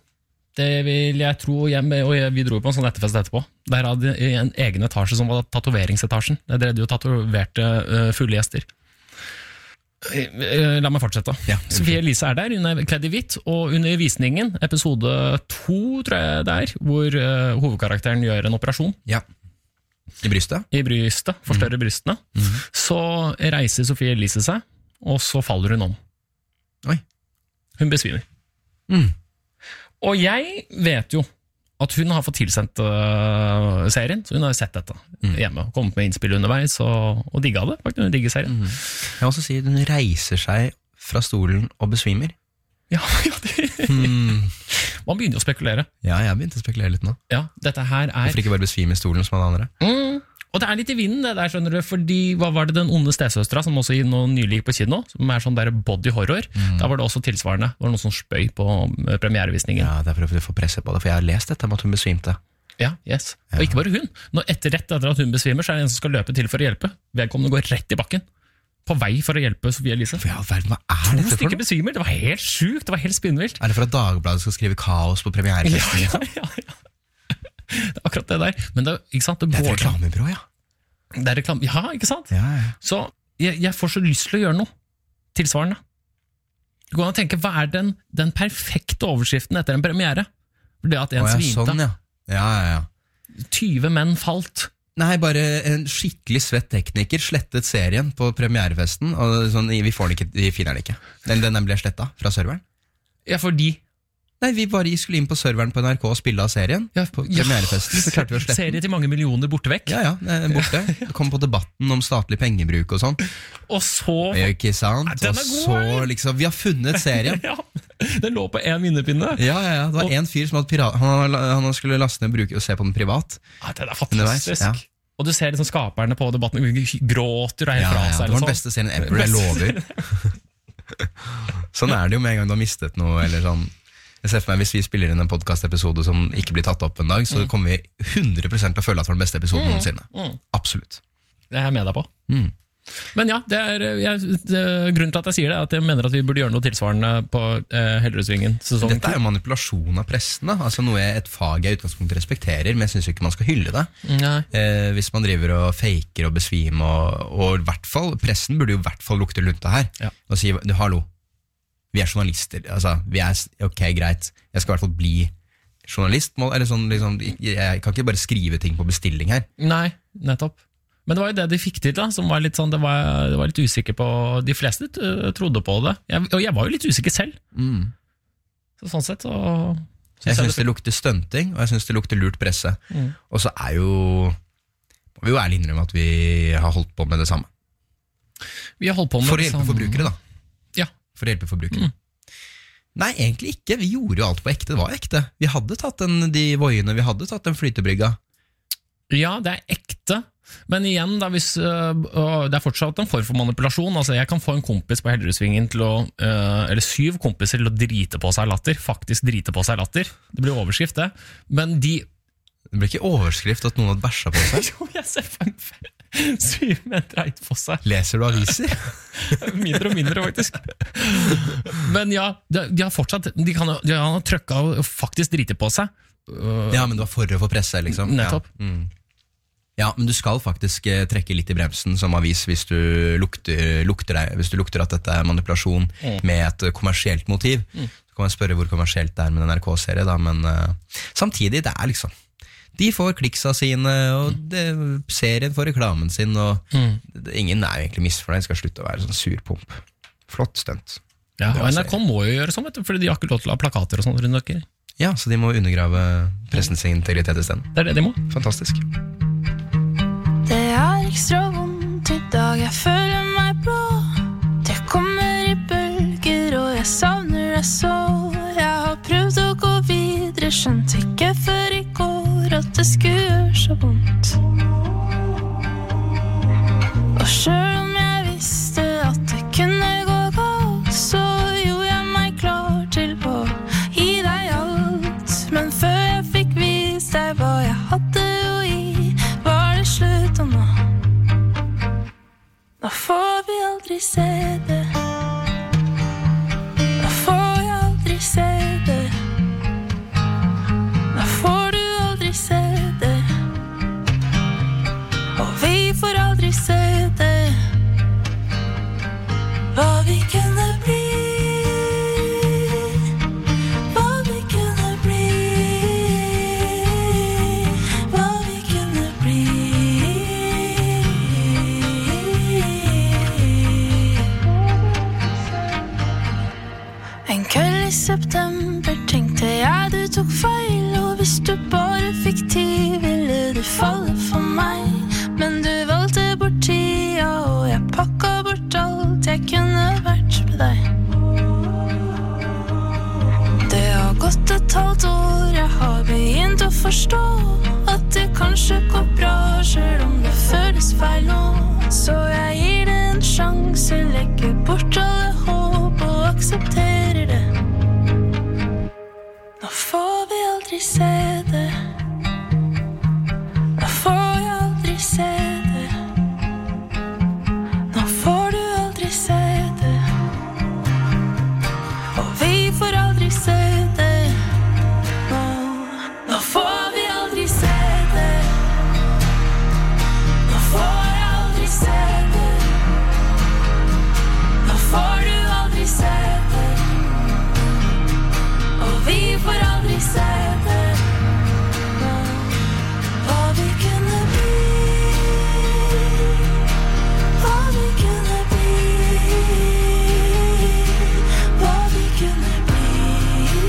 Vi dro på en sånn etterfest etterpå. Der hadde en egen etasje som var tatoveringsetasjen. Der drev de jo tatoverte fulle gjester. La meg fortsette.
Ja,
Sofie Elise der, hun kledd i hvitt, og under visningen, episode 2, tror jeg det hvor hovedkarakteren gjør en operasjon.
Ja. I brystet?
I brystet, forstørrer brystene. Så reiser Sofie Elise seg, og så faller hun om.
Oi.
Hun besvimer. Og jeg vet jo at hun har fått tilsendt serien, så hun har jo sett dette hjemme, kommet med innspill underveis, og digget det, faktisk, hun digger serien.
Jeg vil også si at hun reiser seg fra stolen og besvimer.
Ja, man begynner jo å spekulere.
Ja, jeg begynte å spekulere litt nå.
Ja, dette her
Hvorfor ikke bare besvime i stolen som alle andre?
Og det litt i vinden det der, skjønner du, fordi hva var det Den onde stesøstra, som også nå nylig gikk på kino, som sånn der body horror, da var det også tilsvarende. Det var noen som spøy på premierevisningen.
Ja, det for å få presse på det, for jeg har lest dette om at hun besvimte.
Ja, yes. Og ikke bare hun. Rett etter at hun besvimer, så det en som skal løpe til for å hjelpe. Vedkommende går rett i bakken. På vei for å hjelpe Sofie Elise.
For ja, verden, hva dette for noe?
2 stykker besvimer, det var helt sjukt, det var helt spinnvilt.
Det for at Dagbladet skal skrive kaos på premierefesten?
Ja. Det akkurat det der. Men det, ikke sant?
Det et reklamebyrå, ja.
Det reklame, ja, ikke sant?
Ja.
Så jeg får så lyst til å gjøre noe tilsvarende. Du kan tenke, hva den perfekte overskriften etter en premiere? Det at en svimte.
Sånn, ja.
20 menn falt.
Nei, bare en skikkelig svett tekniker slettet serien på premierefesten, og sånn, vi finner den ikke. Den ble slettet fra serveren.
Ja, fordi...
Nei, vi bare skulle inn på serveren på NRK og spille av serien på premierefesten, så klarte vi å slette den.
Serie til mange millioner borte vekk.
Ja, borte. Det kom på debatten om statlig pengebruk og sånn.
Og så...
Ikke sant? Og så liksom, vi har funnet serien.
Ja, den lå på en minnepinne.
Ja, det var en fyr som hadde han skulle laste ned og bruke og se på den privat.
Ja, det fantastisk. Ja. Og du ser liksom skaperne på debatten, gråter og helt fra seg.
Det var den beste serien ever, jeg lover. Sånn det jo med en gang du har mistet noe, eller sånn. Jeg ser for meg, hvis vi spiller inn en podcast-episode som ikke blir tatt opp en dag, så kommer vi 100% til å føle at det var den beste episoden noensinne. Absolutt.
Det er jeg med deg på. Men ja, grunnen til at jeg sier det, er at jeg mener at vi burde gjøre noe tilsvarende på Hellerødsvingen sesong 2.
Dette jo manipulasjon av pressen, da. Altså noe et fag jeg i utgangspunktet respekterer, men jeg synes ikke man skal hylle det. Hvis man driver og faker og besvimer, og i hvert fall, pressen burde jo i hvert fall lukte lunta her, og si, hallo, vi journalister, altså, ok, greit, jeg skal i hvert fall bli journalist, eller sånn, liksom, jeg kan ikke bare skrive ting på bestilling her.
Nei, nettopp. Men det var jo det de fikk til da, som var litt sånn, det var litt usikker på, de fleste trodde på det, og jeg var jo litt usikker selv. Så sånn sett, så...
Jeg synes det lukter stunting, og jeg synes det lukter lurt presse. Og så jo Vi jo ærlig innrømme at vi har holdt på med det samme.
Vi har holdt på med
for å
det
hjelpe
samme.
forbrukere, da.
Ja.
For å hjelpe forbrukere. Nei, egentlig ikke. Vi gjorde jo alt på ekte. Det var ekte. Vi hadde tatt de voiene, vi hadde tatt den flytebrygga.
Ja, det er ekte. Men igjen, da, hvis, det er fortsatt en form for manipulasjon. Altså, jeg kan få en kompis på Hellerudssvingen til å eller 7 kompiser til å drite på seg latter. Faktisk drite på seg latter. Det blir overskrift, det. Men det
blir ikke overskrift at noen hadde bæsja på seg?
Jo, jeg ser på en 7 med dreit på seg.
Leser du aviser?
Mindre og mindre, faktisk. Men ja, de har fortsatt de har trykka og faktisk drite på seg.
Ja, men det var for å få presse, liksom.
Nettopp.
Ja, men du skal faktisk trekke litt i bremsen som avis hvis du lukter at dette er manipulasjon med et kommersielt motiv. Så kan man spørre hvor kommersielt det er med en NRK-serie, da, men samtidig, det er liksom de får kliksa sine, og serien får reklamen sin, og ingen er jo egentlig misfornøyd, skal slutte å være sånn surpump. Flott stunt.
Ja, og NRK må jo gjøre sånn, fordi de har ikke lov til å ha plakater og sånt rundt dere.
Ja, så de må undergrave pressens integritet i stedet.
Det er det de må.
Fantastisk.
Det er ekstra vondt i dag, jeg føler meg blå. Det kommer i bølger, og jeg savner deg så. Jeg har prøvd å gå videre, skjønt ikke før i går at det skulle gjøre så vondt. Og selv om jeg visste at det kunne gå galt, så gjorde jeg meg klar til å gi deg alt. Men før jeg fikk vist deg hva jeg hadde å gi, var det slutt og nå. Da får vi aldri se det. Da får jeg aldri se det. Da får du aldri se det. Og vi får aldri se det. Hva vi kunne bli. Hva vi kunne bli. Hva vi kunne bli. En kveld i september tenkte jeg du tok feil, og hvis du bare fikk tid, ville du falle for meg. Men du valgte bort tida, og jeg pakket bort alt jeg kunne vært med deg. Det har gått et halvt år, jeg har begynt å forstå at det kanskje går bra, selv om det føles feil nå. Så jeg gir det en sjanse, legger bort alle håp og aksepterer det. Nå får vi aldri se det. Nå får jeg aldri se det. Nå får du aldri se det. Og vi får aldri se det. Nå får vi aldri se det. Nå får jeg aldri se det. Nå får du aldri se det. Og vi får aldri se det. Hva vi kunne bli. Hva vi kunne bli. Hva vi kunne bli.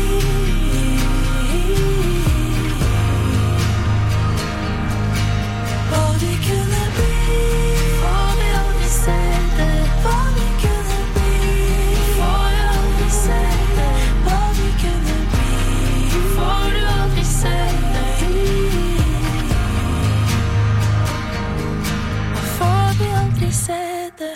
Hva vi kunne bli. Får vi aldri se det. Hva vi kunne bli. Får jeg aldri se det. Hva vi kunne bli. Får du aldri se det. Hva får vi aldri se det.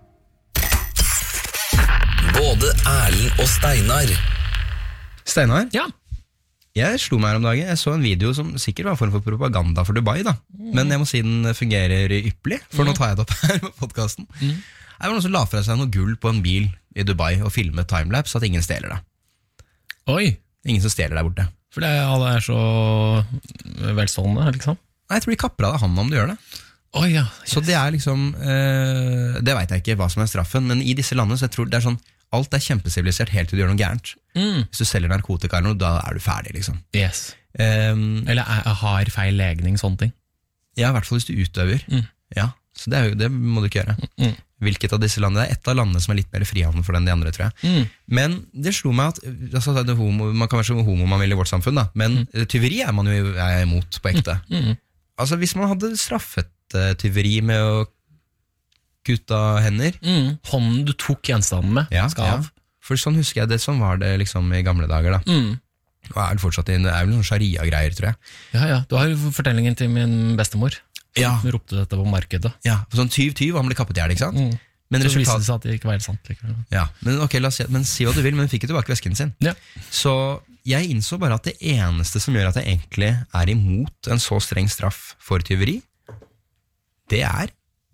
Både Erlend og Steinar.
Steinar?
Ja.
Jeg slo meg her om dagen. Jeg så en video som sikkert var en form for propaganda for Dubai, da. Men jeg må si den fungerer ypperlig, for nå tar jeg det opp her på podcasten. Det var noen som la fra seg noe gull på en bil i Dubai og filmet timelapse, at ingen stjeler det.
Oi.
Ingen som stjeler der borte.
For alle er så velstående, liksom.
Nei, jeg tror de kapper av deg hånden om du gjør det.
Oi, ja.
Så det er liksom, det vet jeg ikke hva som er straffen, men i disse landene så jeg tror det er sånn, alt er kjempesivilisert helt til du gjør noe gærent. Hvis du selger narkotika eller noe, da er du ferdig, liksom.
Yes. Eller har feil legning, sånne ting.
Ja, i hvert fall hvis du utøver. Ja, så det må du ikke gjøre. Hvilket av disse landene? Det er et av landene som er litt mer frihandel for den de andre, tror jeg. Men det slo meg at altså, man kan være så homo man vil i vårt samfunn, da, men tyveri er man jo imot på ekte. Altså, hvis man hadde straffet tyveri med å kutte av hender.
Hånden du tok gjenstanden med, skal av.
For sånn husker jeg det som var det liksom i gamle dager da. Og det fortsatt det er vel noen sharia-greier, tror jeg.
Ja, du har jo fortellingen til min bestemor. Hun ropte dette på markedet.
Ja, sånn tyv, han ble kappet ihjel, ikke sant? Men
så viste det seg at det ikke var helt sant.
Ja, men ok, men si hva du vil, men fikk jo tilbake vesken sin.
Ja.
Så jeg innså bare at det eneste som gjør at jeg egentlig er imot en så streng straff for tyveri, det er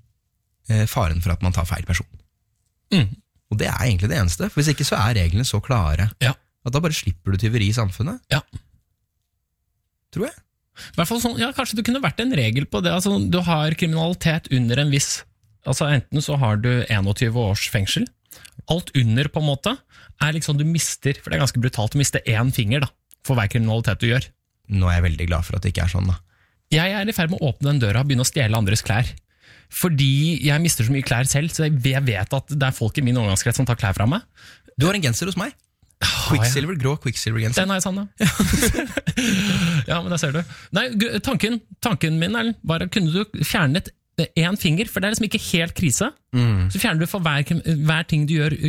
faren for at man tar feil person. Og det er egentlig det eneste, for hvis ikke så er reglene så klare at da bare slipper du tyveri i samfunnet. Ja. Tror jeg.
I hvert fall sånn, kanskje det kunne vært en regel på det. Altså, du har kriminalitet under en viss, altså enten så har du 21 års fengsel, alt under på en måte, er liksom du mister, for det er ganske brutalt å miste 1 finger da, for hver kriminalitet du gjør.
Nå er jeg veldig glad for at det ikke er sånn da.
Jeg er i ferd med å åpne den døra og begynne å stjele andres klær. Fordi jeg mister så mye klær selv, så jeg vet at det er folk i min omgangskrets som tar klær fra meg.
Du har en genser hos meg. Quicksilver, grå Quicksilver-genser.
Den har jeg sånn, ja, men der ser du. Nei, tanken min, Erlend, var at kunne du fjernet 1 finger, for det er liksom ikke helt krise. Så fjerner du for hver ting du gjør.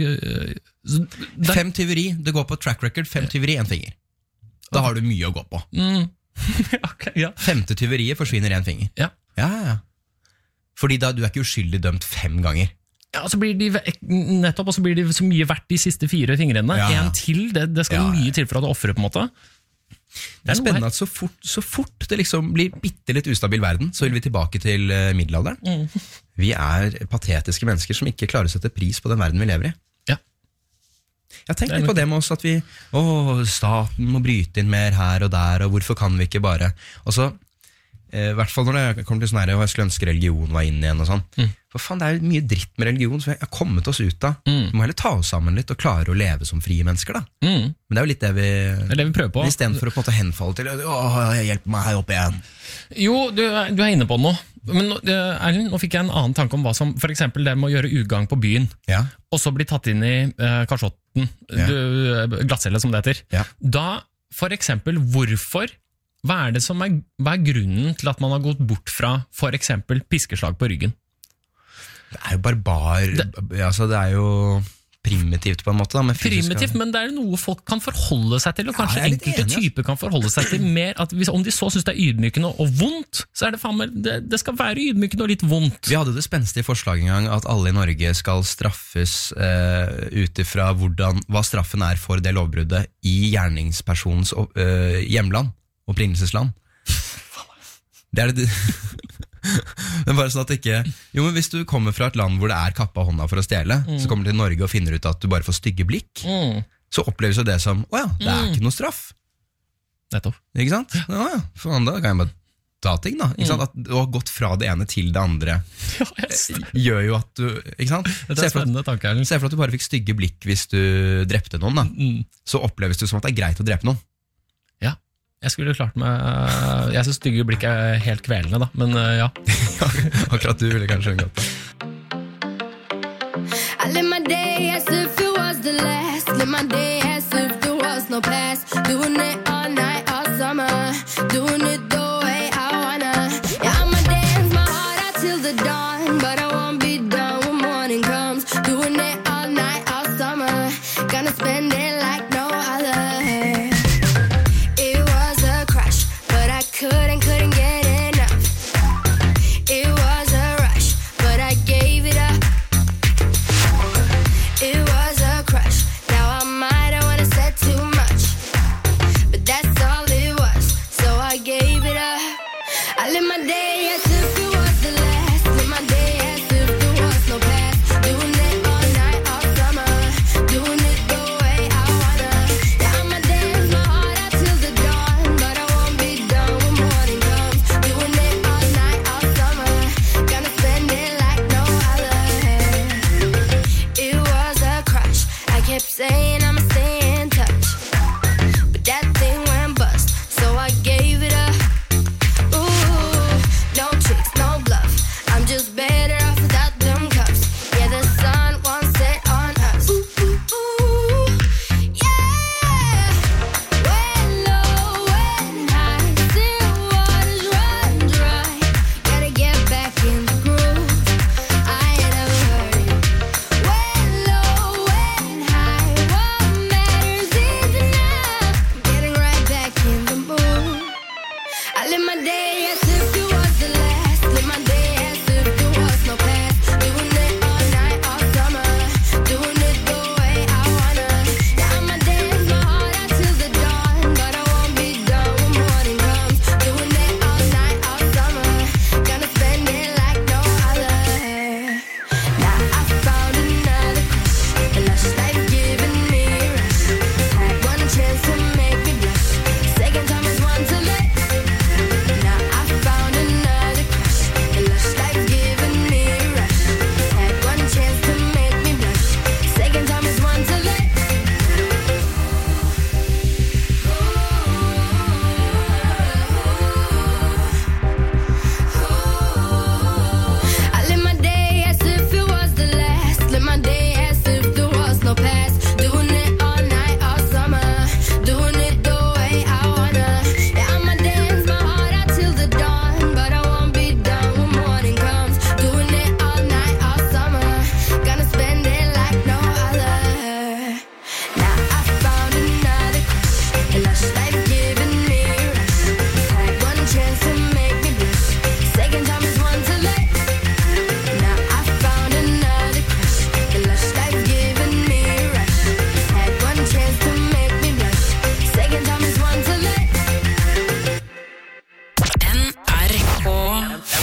5 tyveri, det går på track record, 5 tyveri, 1 finger. Da har du mye å gå på.
Okay, ja.
5. tyveriet forsvinner 1 finger. Ja. Fordi da du er ikke uskyldig dømt 5 ganger.
Ja, så blir de nettopp, og så blir de så mye verdt de siste 4 fingrene. En til, det skal mye til for at du offrer på en måte.
Det er spennende at så fort det liksom blir bitte litt ustabil verden, så vil vi tilbake til middelalderen. Vi er patetiske mennesker som ikke klarer å sette pris på den verden vi lever i. Ja. Jeg tenker litt på det med oss, at staten må bryte inn mer her og der, og hvorfor kan vi ikke bare... Og så, i hvert fall når det kommer til sånn her, og jeg skulle ønske religion var inne igjen og sånn. For faen, det er jo mye dritt med religion, så vi har kommet oss ut av. Vi må heller ta oss sammen litt og klare å leve som frie mennesker da. Men det er jo litt det vi
prøver på.
I stedet for å på en måte henfalle til, hjelp meg her opp igjen.
Jo, du er inne på noe. Men Erlend, nå fikk jeg en annen tanke om hva som, for eksempel det med å gjøre utgang på byen, og så bli tatt inn i kasjotten, glattcelle som det heter. Da, for eksempel, hvorfor... Hva er grunnen til at man har gått bort fra for eksempel piskeslag på ryggen?
Det er jo det er jo primitivt på en måte da,
primitivt, men det er noe folk kan forholde seg til, og kanskje enkelte typer kan forholde seg til mer, at om de så synes det er ydmykende og vondt, så er det skal være ydmykende og litt vondt.
Vi hadde det spenstige forslaget en gang, at alle i Norge skal straffes utifra hva straffen er for det lovbruddet i gjerningspersonens hjemland. Opprinnelsesland. Det er det. Men bare sånn at ikke... Jo, men hvis du kommer fra et land hvor det er kappa hånda for å stjele, så kommer du til Norge og finner ut at du bare får stygge blikk, så oppleves jo det som, det er ikke noe straff.
Nettopp.
Ikke sant? For da kan jeg bare ta ting da. Ikke sant? At du har gått fra det ene til det andre gjør jo at du... Ikke sant?
Det er spennende tanke.
Se for at du bare fikk stygge blikk hvis du drepte noen da. Så oppleves det som at det er greit å drepe noen.
Jeg skulle klart meg... Jeg synes stygge blikk er helt kvelende da, men ja.
Akkurat du ville kanskje unngått det.
I live my day as if it was the last. Live my day as if there was no past. Doing it all night, all summer. Doing it the way I wanna. Yeah, I'ma dance my heart out till the dawn, but I won't be done when morning comes. Doing it all night, all summer. Gonna spend it like no other. Couldn't get enough. It was a rush, but I gave it up. It was a crush. Now I might have wanna said too much, but that's all it was. So I gave it up. I live my day as if it was the last. Live my day as if there was no past. Doing it all night, all summer. Doing it the way I wanna. Yeah, I'ma dance my heart out till the dawn, but I won't be done when morning comes. Doing it all night, all summer. Gonna spend it like no other. It was a crush. I kept saying I'ma stay in touch, but that thing went bust, so I gave it up. Ooh,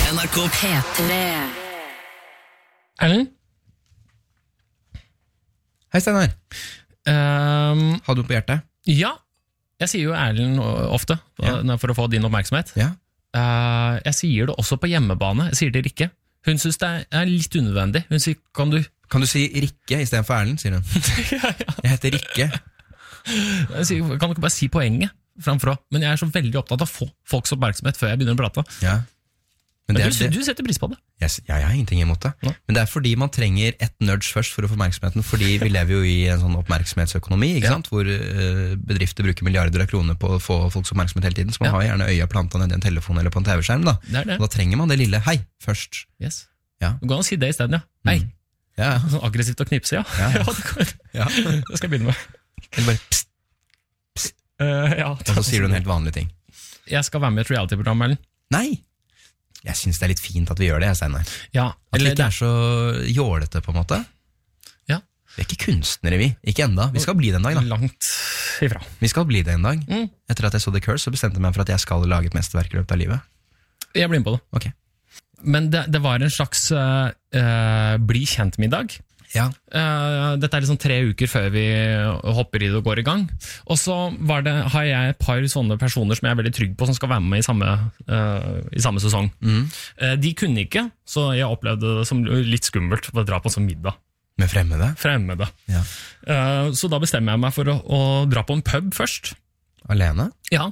NRK
P3.
Erlend?
Hei, Steinar. Har du på hjertet?
Ja, jeg sier jo Erlend ofte for å få din oppmerksomhet.
Ja.
Jeg sier det også på hjemmebane. Jeg sier det Rikke. Hun synes det er litt unødvendig. Hun sier, kan du
si Rikke i stedet for Erlend, sier hun. Jeg heter Rikke.
Jeg sier, kan du ikke bare si poenget framfor? Men jeg er så veldig opptatt av å få folks oppmerksomhet før jeg begynner å prate.
Ja. Men
du setter pris på det.
Jeg har ingenting imot det. Ja. Men det er fordi man trenger et nudge først for å få oppmerksomheten, fordi vi lever jo i en sånn oppmerksomhetsøkonomi, ikke sant? Hvor bedrifter bruker milliarder av kroner på å få folks oppmerksomhet hele tiden, så man har gjerne øya planta ned i en telefon eller på en TV-skjerm. Da.
Det.
Og da trenger man det lille hei først.
Yes.
Ja.
Du kan si det i stedet, Hei.
Ja.
Sånn aggressivt å knipse, Det skal jeg begynne med.
Eller bare pst, pst. Og så sier du en helt vanlig ting.
Jeg skal være med i et reality-program, Erlend.
Nei! Jeg synes det er litt fint at vi gjør det, Steinar.
Ja,
at vi ikke er så jålete, på en måte.
Ja.
Vi er ikke kunstnere, vi. Ikke enda. Vi skal bli det en dag, da.
Langt ifra.
Vi skal bli det en dag. Etter at jeg så The Curse, så bestemte jeg meg for at jeg skal lage et mesterverk i løpet av livet.
Jeg blir med på det.
Ok.
Men det var en slags bli kjent-middag.
Ja.
Dette er liksom 3 uker før vi hopper i det og går i gang. Og så har jeg et par sånne personer som jeg er veldig trygg på, som skal være med i samme sesong. De kunne ikke, så jeg opplevde det som litt skummelt å dra på en sånn middag.
Med fremmede?
Fremmede.
Ja.
Så da bestemmer jeg meg for å dra på en pub først.
Alene?
Ja.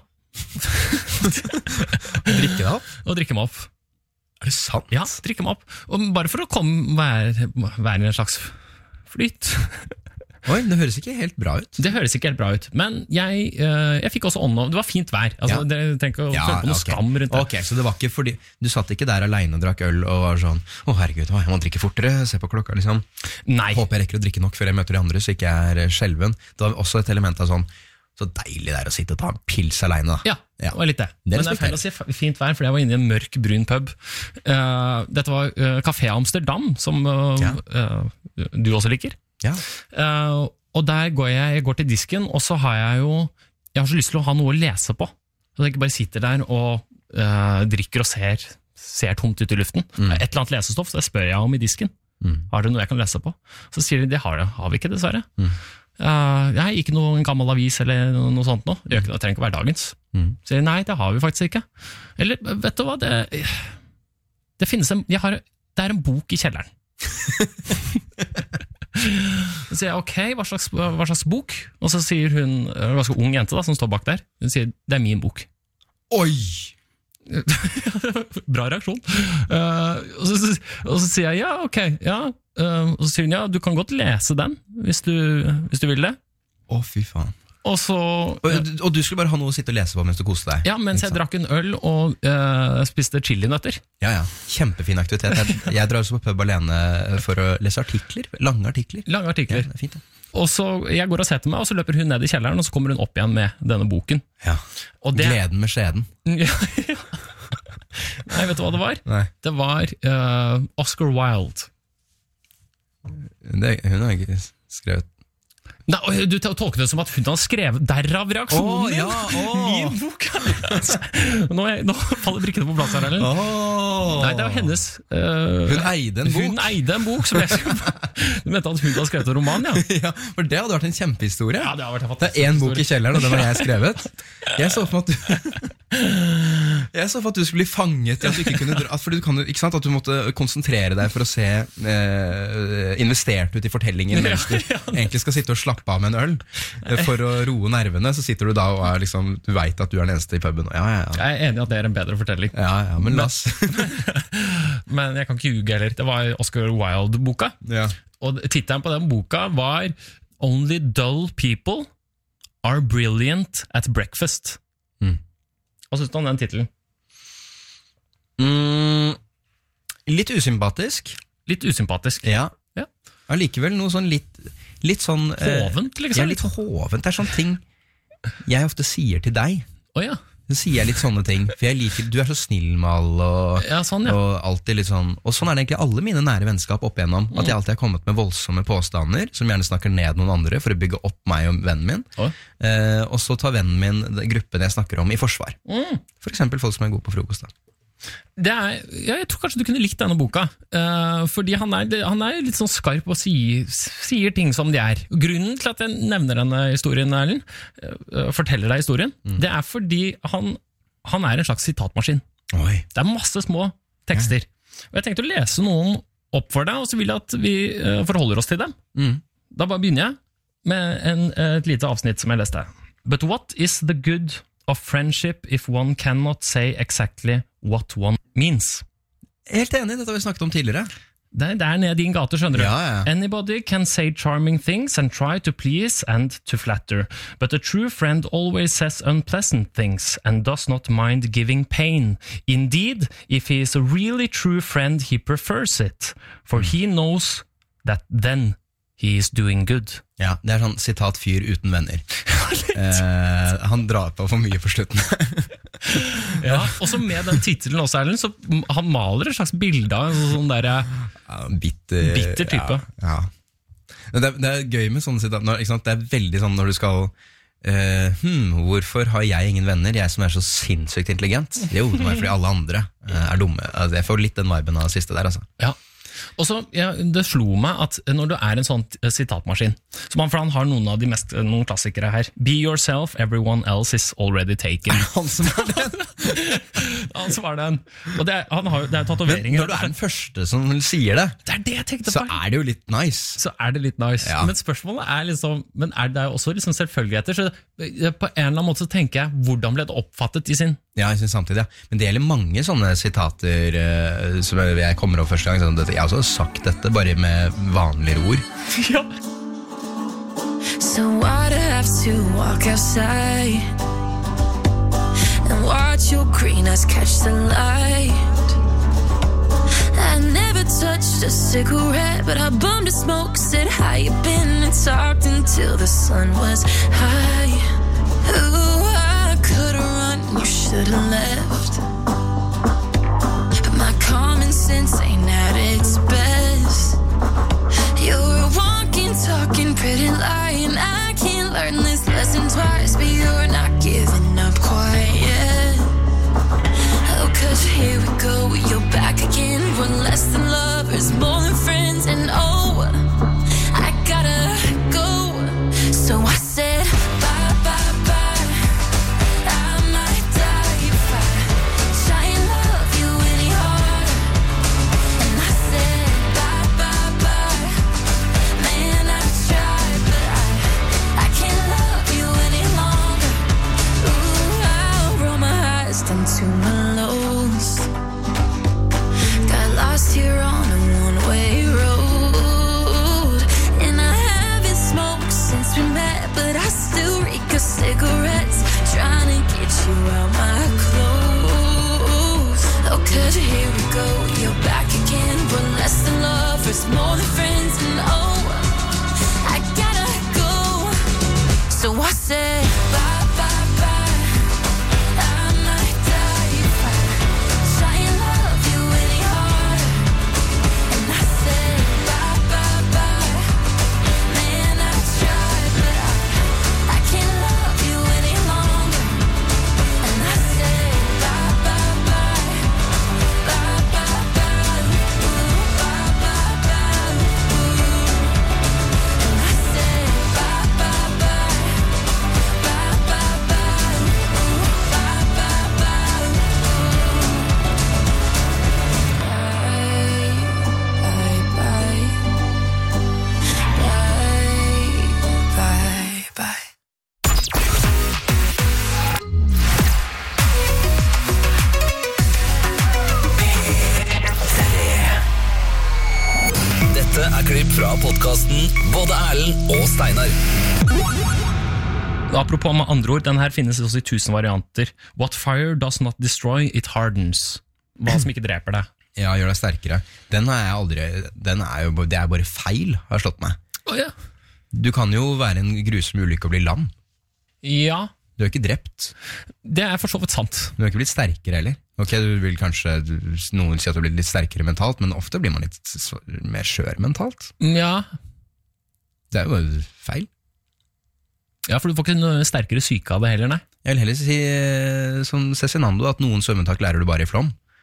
Og drikke deg opp?
Og drikke meg opp.
Er det sant?
Ja, drikke meg opp. Og bare for å være i en slags flyt.
Oi, det høres ikke helt bra ut.
Det høres ikke helt bra ut, men jeg fikk også ånd. Det var fint vær. Altså, dere tenker å føle på noe skam rundt det.
Ok, så det var ikke fordi du satt ikke der alene og drakk øl og var sånn, herregud, jeg må drikke fortere, se på klokka liksom.
Nei.
Håper jeg rekker å drikke nok før jeg møter de andre, så ikke jeg er skjelven. Det var også et element av sånn, så deilig det er å sitte og ta en pils alene.
Ja, det var litt det. Men det er feil å si fint vær, fordi jeg var inne i en mørk, brun pub. Dette var Café Amsterdam, som du også liker.
Ja.
Og der går jeg går til disken, og så har jeg har så lyst til å ha noe å lese på. Så jeg ikke bare sitter der og drikker og ser tomt ut i luften. Et eller annet lesestoff, så det spør jeg om i disken. Har dere noe jeg kan lese på? Så sier de, det har vi ikke dessverre. Ikke noen gammel avis eller noe sånt nå. Det trenger ikke å være dagens. Så sier de, nei, det har vi faktisk ikke. Eller, vet du hva, det finnes det er en bok i kjelleren. Så sier jeg, ok, hva slags bok? Og så sier hun, en ganske ung jente da, som står bak der, hun sier, det er min bok.
Oi!
Bra reaksjon. Og så sier jeg, ja, ok, ja. Og så sier hun, ja, du kan godt lese den, hvis du vil det.
Å, fy faen.
Og
du skulle bare ha noe å sitte og lese på mens du koste deg?
Ja, mens jeg drakk en øl og spiste chilinøtter.
Ja, kjempefin aktivitet. Jeg drar også på pub alene for å lese artikler. Lange artikler.
Ja, det er fint, ja. Og så jeg går og setter meg, og så løper hun ned i kjelleren, og så kommer hun opp igjen med denne boken.
Ja, gleden med skjeden.
Ja. Nei, vet du hva det var?
Nei.
Det var Oscar Wilde.
Hun har ikke skrevet.
Nei, du tolker det som at hun har skrevet derav reaksjonen. Min bok. Nå faller brikkene på plass her, eller? Nei, det er jo hennes.
Hun eide en bok.
Hun eide en bok som du mente at hun hadde skrevet en roman, ja.
Ja, for det hadde vært en kjempehistorie.
Ja, det hadde vært
det er en bok i kjelleren, og den har jeg skrevet. Jeg så for at du skulle bli fanget i at du ikke kunne dra, for ikke sant, at du måtte konsentrere deg for å se investert ut i fortellingen mens du egentlig skal sitte og slappe av med en øl. For å roe nervene, så sitter du da og er liksom, du vet at du er den eneste i puben. Ja.
Jeg er enig i at det er en bedre fortelling.
Ja, men la oss.
Men jeg kan ikke ljuge heller. Det var Oscar Wilde-boka.
Ja.
Og titelen på den boka var Only Dull People Are Brilliant at Breakfast. Hva synes du om den titelen?
Litt usympatisk.
Litt usympatisk?
Ja. Allikevel noe sånn litt sånn
hovent, liksom?
Ja, litt hovent. Det er sånne ting jeg ofte sier til deg.
Ja.
Så sier jeg litt sånne ting, for jeg liker, du er så snill med alle, og alltid litt sånn, og sånn er det egentlig alle mine nære vennskap opp igjennom, at jeg alltid har kommet med voldsomme påstander, som gjerne snakker ned noen andre, for å bygge opp meg og vennen min, og så tar vennen min gruppen jeg snakker om i forsvar. For eksempel folk som er gode på frokost da.
Jeg tror kanskje du kunne likt denne boka, fordi han er litt sånn skarp og sier ting som de er. Grunnen til at jeg nevner denne historien, Erlend, forteller deg historien, det er fordi han er en slags sitatmaskin.
Oi.
Det er masse små tekster. Og jeg tenkte å lese noen opp for deg, og så vil jeg at vi forholder oss til dem. Da bare begynner jeg med et lite avsnitt som jeg leste. But what is the good of friendship if one cannot say exactly what one means?
Helt enig, dette har vi snakket om tidligere.
Det er nede i din gate, skjønner du.
Ja.
Anybody can say charming things and try to please and to flatter, but a true friend always says unpleasant things and does not mind giving pain. Indeed, if he is a really true friend, he prefers it, for he knows that then he is doing good.
Ja, det er sånn sitat fyr uten venner. Han drar på for mye på slutten.
Ja, og så med den titelen også, Erlend, så han maler et slags bilde av en sånn der bitter type.
Ja. Det er gøy med sånne sitat, ikke sant? Det er veldig sånn når du skal hvorfor har jeg ingen venner, jeg som er så sinnssykt intelligent? Jo, det er fordi alle andre er dumme. Jeg får litt den viben av siste der, altså.
Ja. Og så, det slo meg at når du er en sånn sitatmaskin, for han har noen klassikere her. Be yourself, everyone else is already taken.
Han som var den.
Han som var den. Og det er tatoveringer.
Men når du er den første som sier det,
det jeg tenkte
så
på.
Er det jo litt nice.
Ja. Men spørsmålet er liksom, men er det også liksom selvfølgeligheter? Så på en eller annen måte så tenker jeg, hvordan ble det oppfattet i sin?
Ja, i sin samtid, ja. Men det gjelder mange sånne sitater som jeg kommer opp første gang. Sånn, jeg har også sagt dette, bare med vanligere ord.
Ja.
So I'd have to walk outside and watch your green eyes catch the light. I never touched a cigarette, but I bummed a smoke, said how you been, and talked until the sun was high. Ooh, I could've run, you should've left, but my common sense ain't at its best. You're a walking, talking, pretty lie, and I can't learn this lesson twice, but you're not giving up quite yet. Oh, 'cause here we go, you're back again. We're less than lovers, more than friends, and oh, I gotta go. So I said bye, bye, bye. I might die if I try and love you any harder. And I said bye, bye, bye. Man, I tried, but I can't love you any longer. Ooh, I'll roll my eyes down to my lows. Got lost here on a one-way road, and I haven't smoked since we met, but I still reek of cigarettes, trying to get you out my clothes. Oh, 'cause here we go, you're back again. We're less than lovers, more than friends, and oh, I gotta go. So I said bye, bye, bye. I might die if I try and love you any harder. And I said bye, bye, bye. Man, I tried, but I can't love you any longer. And I said bye, bye, bye. Bye, bye, bye. Ooh, bye, bye, bye. Ooh. And I said bye, bye, bye. Bye, bye, bye. Ooh, bye, bye, bye. Bye, bye, bye.
Dette er klipp fra podcasten Både Erlend og Steinar.
Apropos med andre ord, den her finnes også i 1000 varianter. What fire does not destroy, it hardens. Hva som ikke dreper deg.
Ja, gjør deg sterkere. Den har jeg aldri, det er bare feil, har jeg slått meg.
Ja.
Du kan jo være en grusom ulykke og bli lam.
Ja,
Du er ikke drept.
det er for så vidt sant.
Du er ikke blitt sterkere heller. Ok, du vil kanskje, noen sier at du blir litt sterkere mentalt, men ofte blir man litt mer skjør mentalt.
Ja,
Det er jo feil.
ja, for du får ikke noe sterkere syke av det heller, nei.
Jeg vil heller si som Cezinando at noen svømmetak lærer du bare i flom.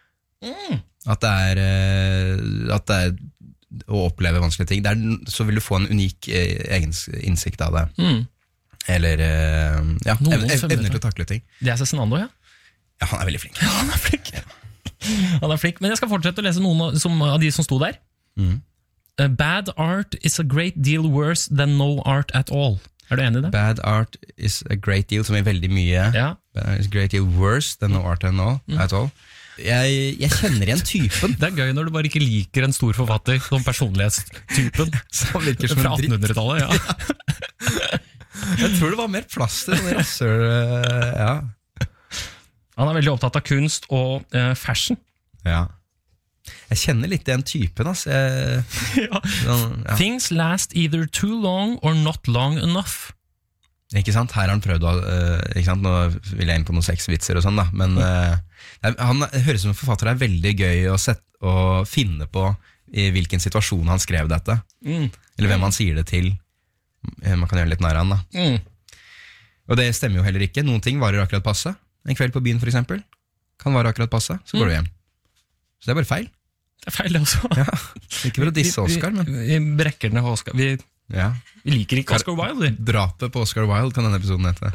At det er å oppleve vanskelige ting. Så vil du få en unik egen innsikt av det. Eller evner til å takle ting.
Det er Cezinando, ja?
Ja, han er veldig flink.
Han er flink, men jeg skal fortsette å lese noen av de som sto der. Bad art is a great deal worse than no art at all. Er du enig i det?
Bad art is a great deal, som er veldig mye.
Ja.
Bad art is a great deal worse than no art at all. Jeg kjenner igjen typen.
Det er gøy når du bare ikke liker en stor forfatter som personlighetstypen.
Som virker som
fra
en dritt.
1800-tallet, ja.
Jeg tror det var mer plass til sånne rasser. Ja.
Han er veldig opptatt av kunst og fashion.
Ja. Jeg kjenner litt den typen, ass.
Things last either too long or not long enough.
Ikke sant? Her har han prøvd ikke sant? Nå vil jeg inn på noen sexvitser og sånn da. Men han høres som en forfatter. Det er veldig gøy å finne på i hvilken situasjon han skrev dette. Eller hvem han sier det til. Man kan gjøre litt nær han da. Og det stemmer jo heller ikke. Noen ting varer akkurat passe. En kveld på byen for eksempel kan vare akkurat passe, så går du hjem. Så det er bare feil.
Det er feil det også.
Ja, ikke for å disse Oscar, men
vi brekker ned Oscar. Vi liker ikke Oscar Wilde.
Drapet på Oscar Wilde kan denne episoden hete.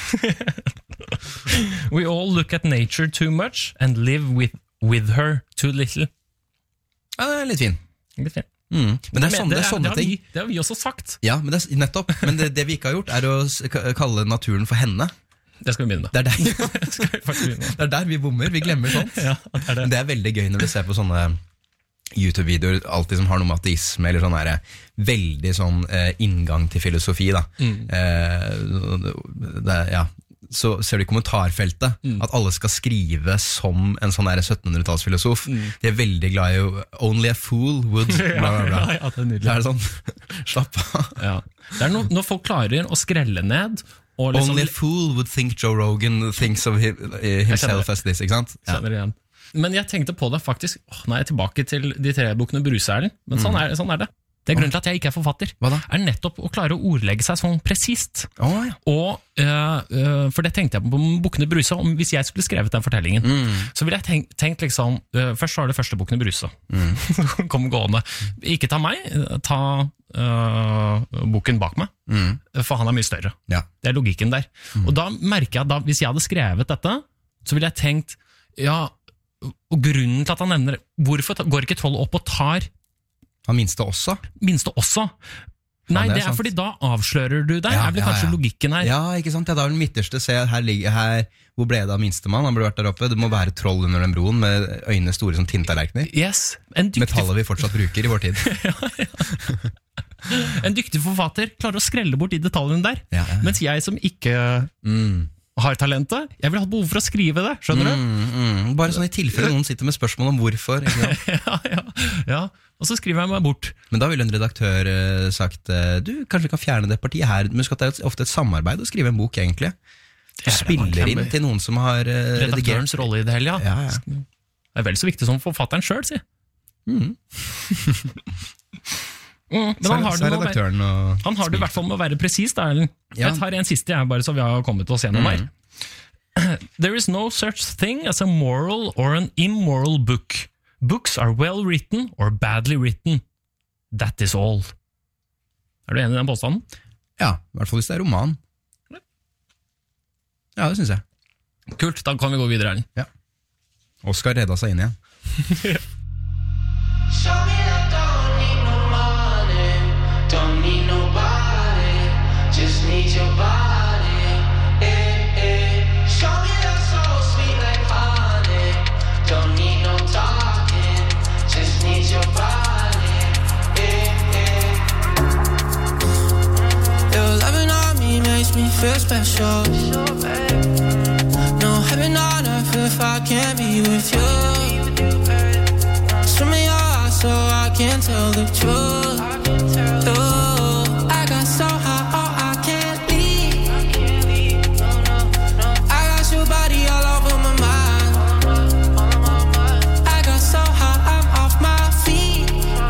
We all look at nature too much and live with her too little.
Ja, det er litt fin.
Litt fin.
Men det er sånne ting.
Det har vi også sagt.
Ja, men nettopp. Men det vi ikke har gjort er å kalle naturen for henne.
Det skal vi begynne med.
Det er der vi bommer, vi glemmer sånt.
Ja,
det er veldig gøy når du ser på sånne YouTube-videoer, alltid som har noe med ateisme, eller sånn her, veldig sånn inngang til filosofi da. Så ser du i kommentarfeltet at alle skal skrive som en sånn 1700-tallsfilosof. De er veldig glad i only a fool would bla bla bla.
Ja, det er nydelig.
Det er sånn, slapp av.
Ja. Det er når folk klarer å skrelle ned liksom,
only a fool would think Joe Rogan thinks of himself as this, ikke sant?
Ja. Igjen. Men jeg tenkte på det faktisk, nå er jeg tilbake til de 3 bokene Bruse-Erlen, men sånn er det. Det er grunnen til at jeg ikke er forfatter.
Hva da?
Er nettopp å klare å ordlegge seg sånn presist.
Ja.
Og, for det tenkte jeg på bokene Bruse, om hvis jeg skulle skrevet den fortellingen, så ville jeg tenkt liksom, først var det første bokene Bruse. Kom gående. Ikke ta meg, ta boken bak meg, for han er mye større.
Ja. Det
er logikken der. Og da merker jeg at hvis jeg hadde skrevet dette, så ville jeg tenkt, og grunnen til at han nevner, hvorfor går ikke Troll opp og tar
han minste også?
Nei, det er fordi da avslører du deg. Det blir kanskje logikken her.
Ja, ikke sant? Ja, da er den midterste. Se, her, hvor ble det av minstemann? Han burde vært der oppe. Det må være troll under den broen med øynene store som tintallerkner.
Yes.
Metallet vi fortsatt bruker i vår tid.
En dyktig forfatter klarer å skrelle bort de detaljene der. Mens jeg som ikke har talentet, jeg vil ha behov for å skrive det, skjønner du?
Bare sånn i tilfelle noen sitter med spørsmål om hvorfor.
Ja, og så skriver jeg meg bort.
Men da ville en redaktør sagt, du, kanskje vi kan fjerne det partiet her, men det er ofte et samarbeid å skrive en bok egentlig. Du spiller inn til noen som har
redaktørens rolle i det hele, ja. Det er vel så viktig som forfatteren selv, si. Men han har det i hvert fall med å være presis da, Erlend. Jeg tar en siste bare så vi har kommet oss gjennom her. There is no such thing as a moral or an immoral book. Books are well written or badly written. That is all. Er du enig i den påstanden?
Ja, i hvert fall hvis det er roman. Ja, det synes jeg.
Kult, da kan vi gå videre, Erlend.
Ja. Oscar redda seg inn igjen.
Don't need nobody, just need your body. Show me that soul sweet like honey. Don't need no talking, just need your body. Your loving on me makes me feel special. No heaven on earth if I can't be with you. Swim me your eyes so I can tell the truth. I got so high, I can't leave. I got your body all over my mind. I got so high, I'm off my feet.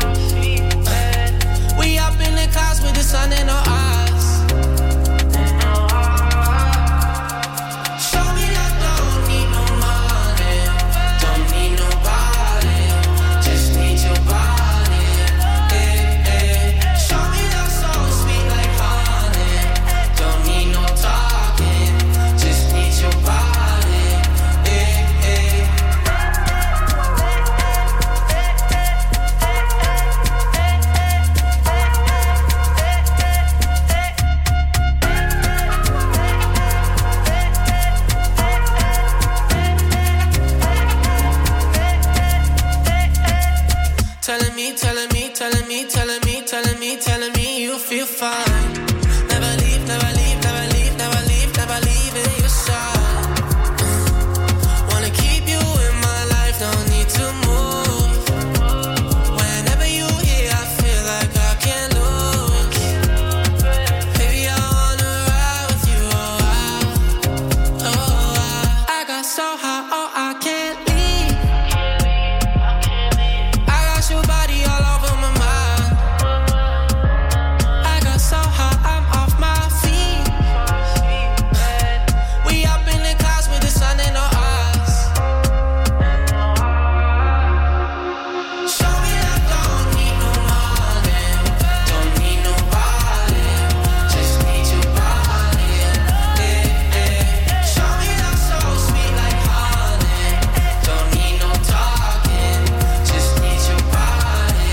We up in the clouds with the sun in our eyes. Show me that don't need no money, don't need nobody. Telling me, telling me, telling me, telling me, telling me, telling me you feel fine. Never leave, never leave, never leave, never leave, never leave in your side. Wanna keep you in my life, don't need to move. Whenever you here, I feel like I can't lose. Baby, I wanna ride with you, oh, I got so high, oh, I can't leave. I got your body all over my mind. I got so high, I'm off my feet. We up in the clouds with the sun in our eyes. Show me that don't need no money, don't need nobody, just need your body. Show me that so sweet like honey, don't need no talking, just need your body.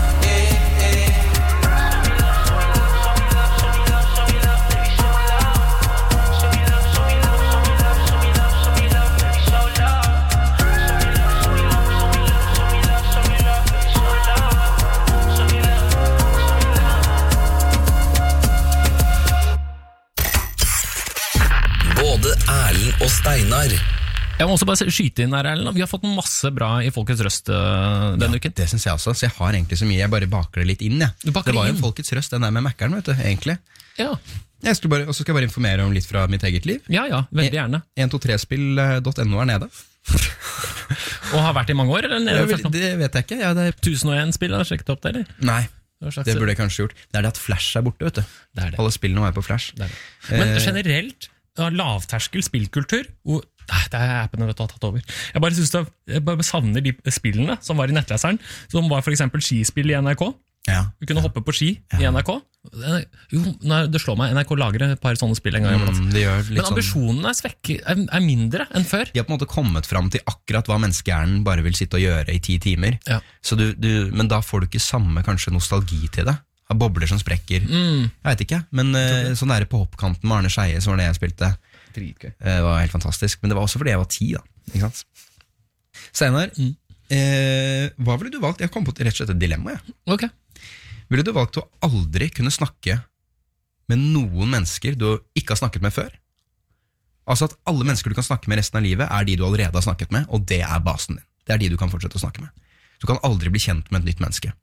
Både Erlend og Steinar.
Jeg må også bare skyte inn her, Erlend. Vi har fått masse bra i Folkets Røst denne uken.
Det synes jeg også, så jeg har egentlig så mye. Jeg bare baker det litt inn, jeg.
Du baker
Det var
det
jo
inn?
Folkets Røst, den der med Mackeren, vet du, egentlig.
Ja,
Og så skal jeg bare informere om litt fra mitt eget liv.
ja, veldig gjerne.
123spill.no er nede.
Og har vært i mange år, eller? Nede først nå?
Det vet jeg ikke. Ja,
1001 spill, har du sjekket opp det, eller?
Nei,
Hva slags-
det burde jeg kanskje gjort. Det er det at Flash er borte, vet du.
Det er det.
Alle spillene var jo på Flash.
Det er det. Men generelt, lavterskel spillkultur, og det er appene vet du har tatt over. Jeg bare synes jeg bare savner de spillene som var i nettleseren, som var for eksempel skispill i NRK.
Ja.
Du kunne hoppe på ski i NRK. Jo, det slår meg, NRK lager et par sånne spill en gang iblant.
Det gjør litt
Men ambisjonene er mindre enn før.
De har på en måte kommet fram til akkurat hva menneskehjernen bare vil sitte og gjøre i 10 timer.
Ja.
Så men da får du ikke samme kanskje nostalgi til det. Av bobler som sprekker. Jeg vet ikke, men sånn der på hoppkanten med Arne Scheie, så var det jeg spilte. Det var helt fantastisk. Men det var også fordi jeg var 10 da. Ikke sant? Steinar, hva ville du valgt? Jeg kom på rett og slett et dilemma, jeg.
Ok.
Ville du valgt å aldri kunne snakke med noen mennesker du ikke har snakket med før? Altså at alle mennesker du kan snakke med resten av livet er de du allerede har snakket med, og det er basen din. Det er de du kan fortsette å snakke med. Du kan aldri bli kjent med et nytt menneske.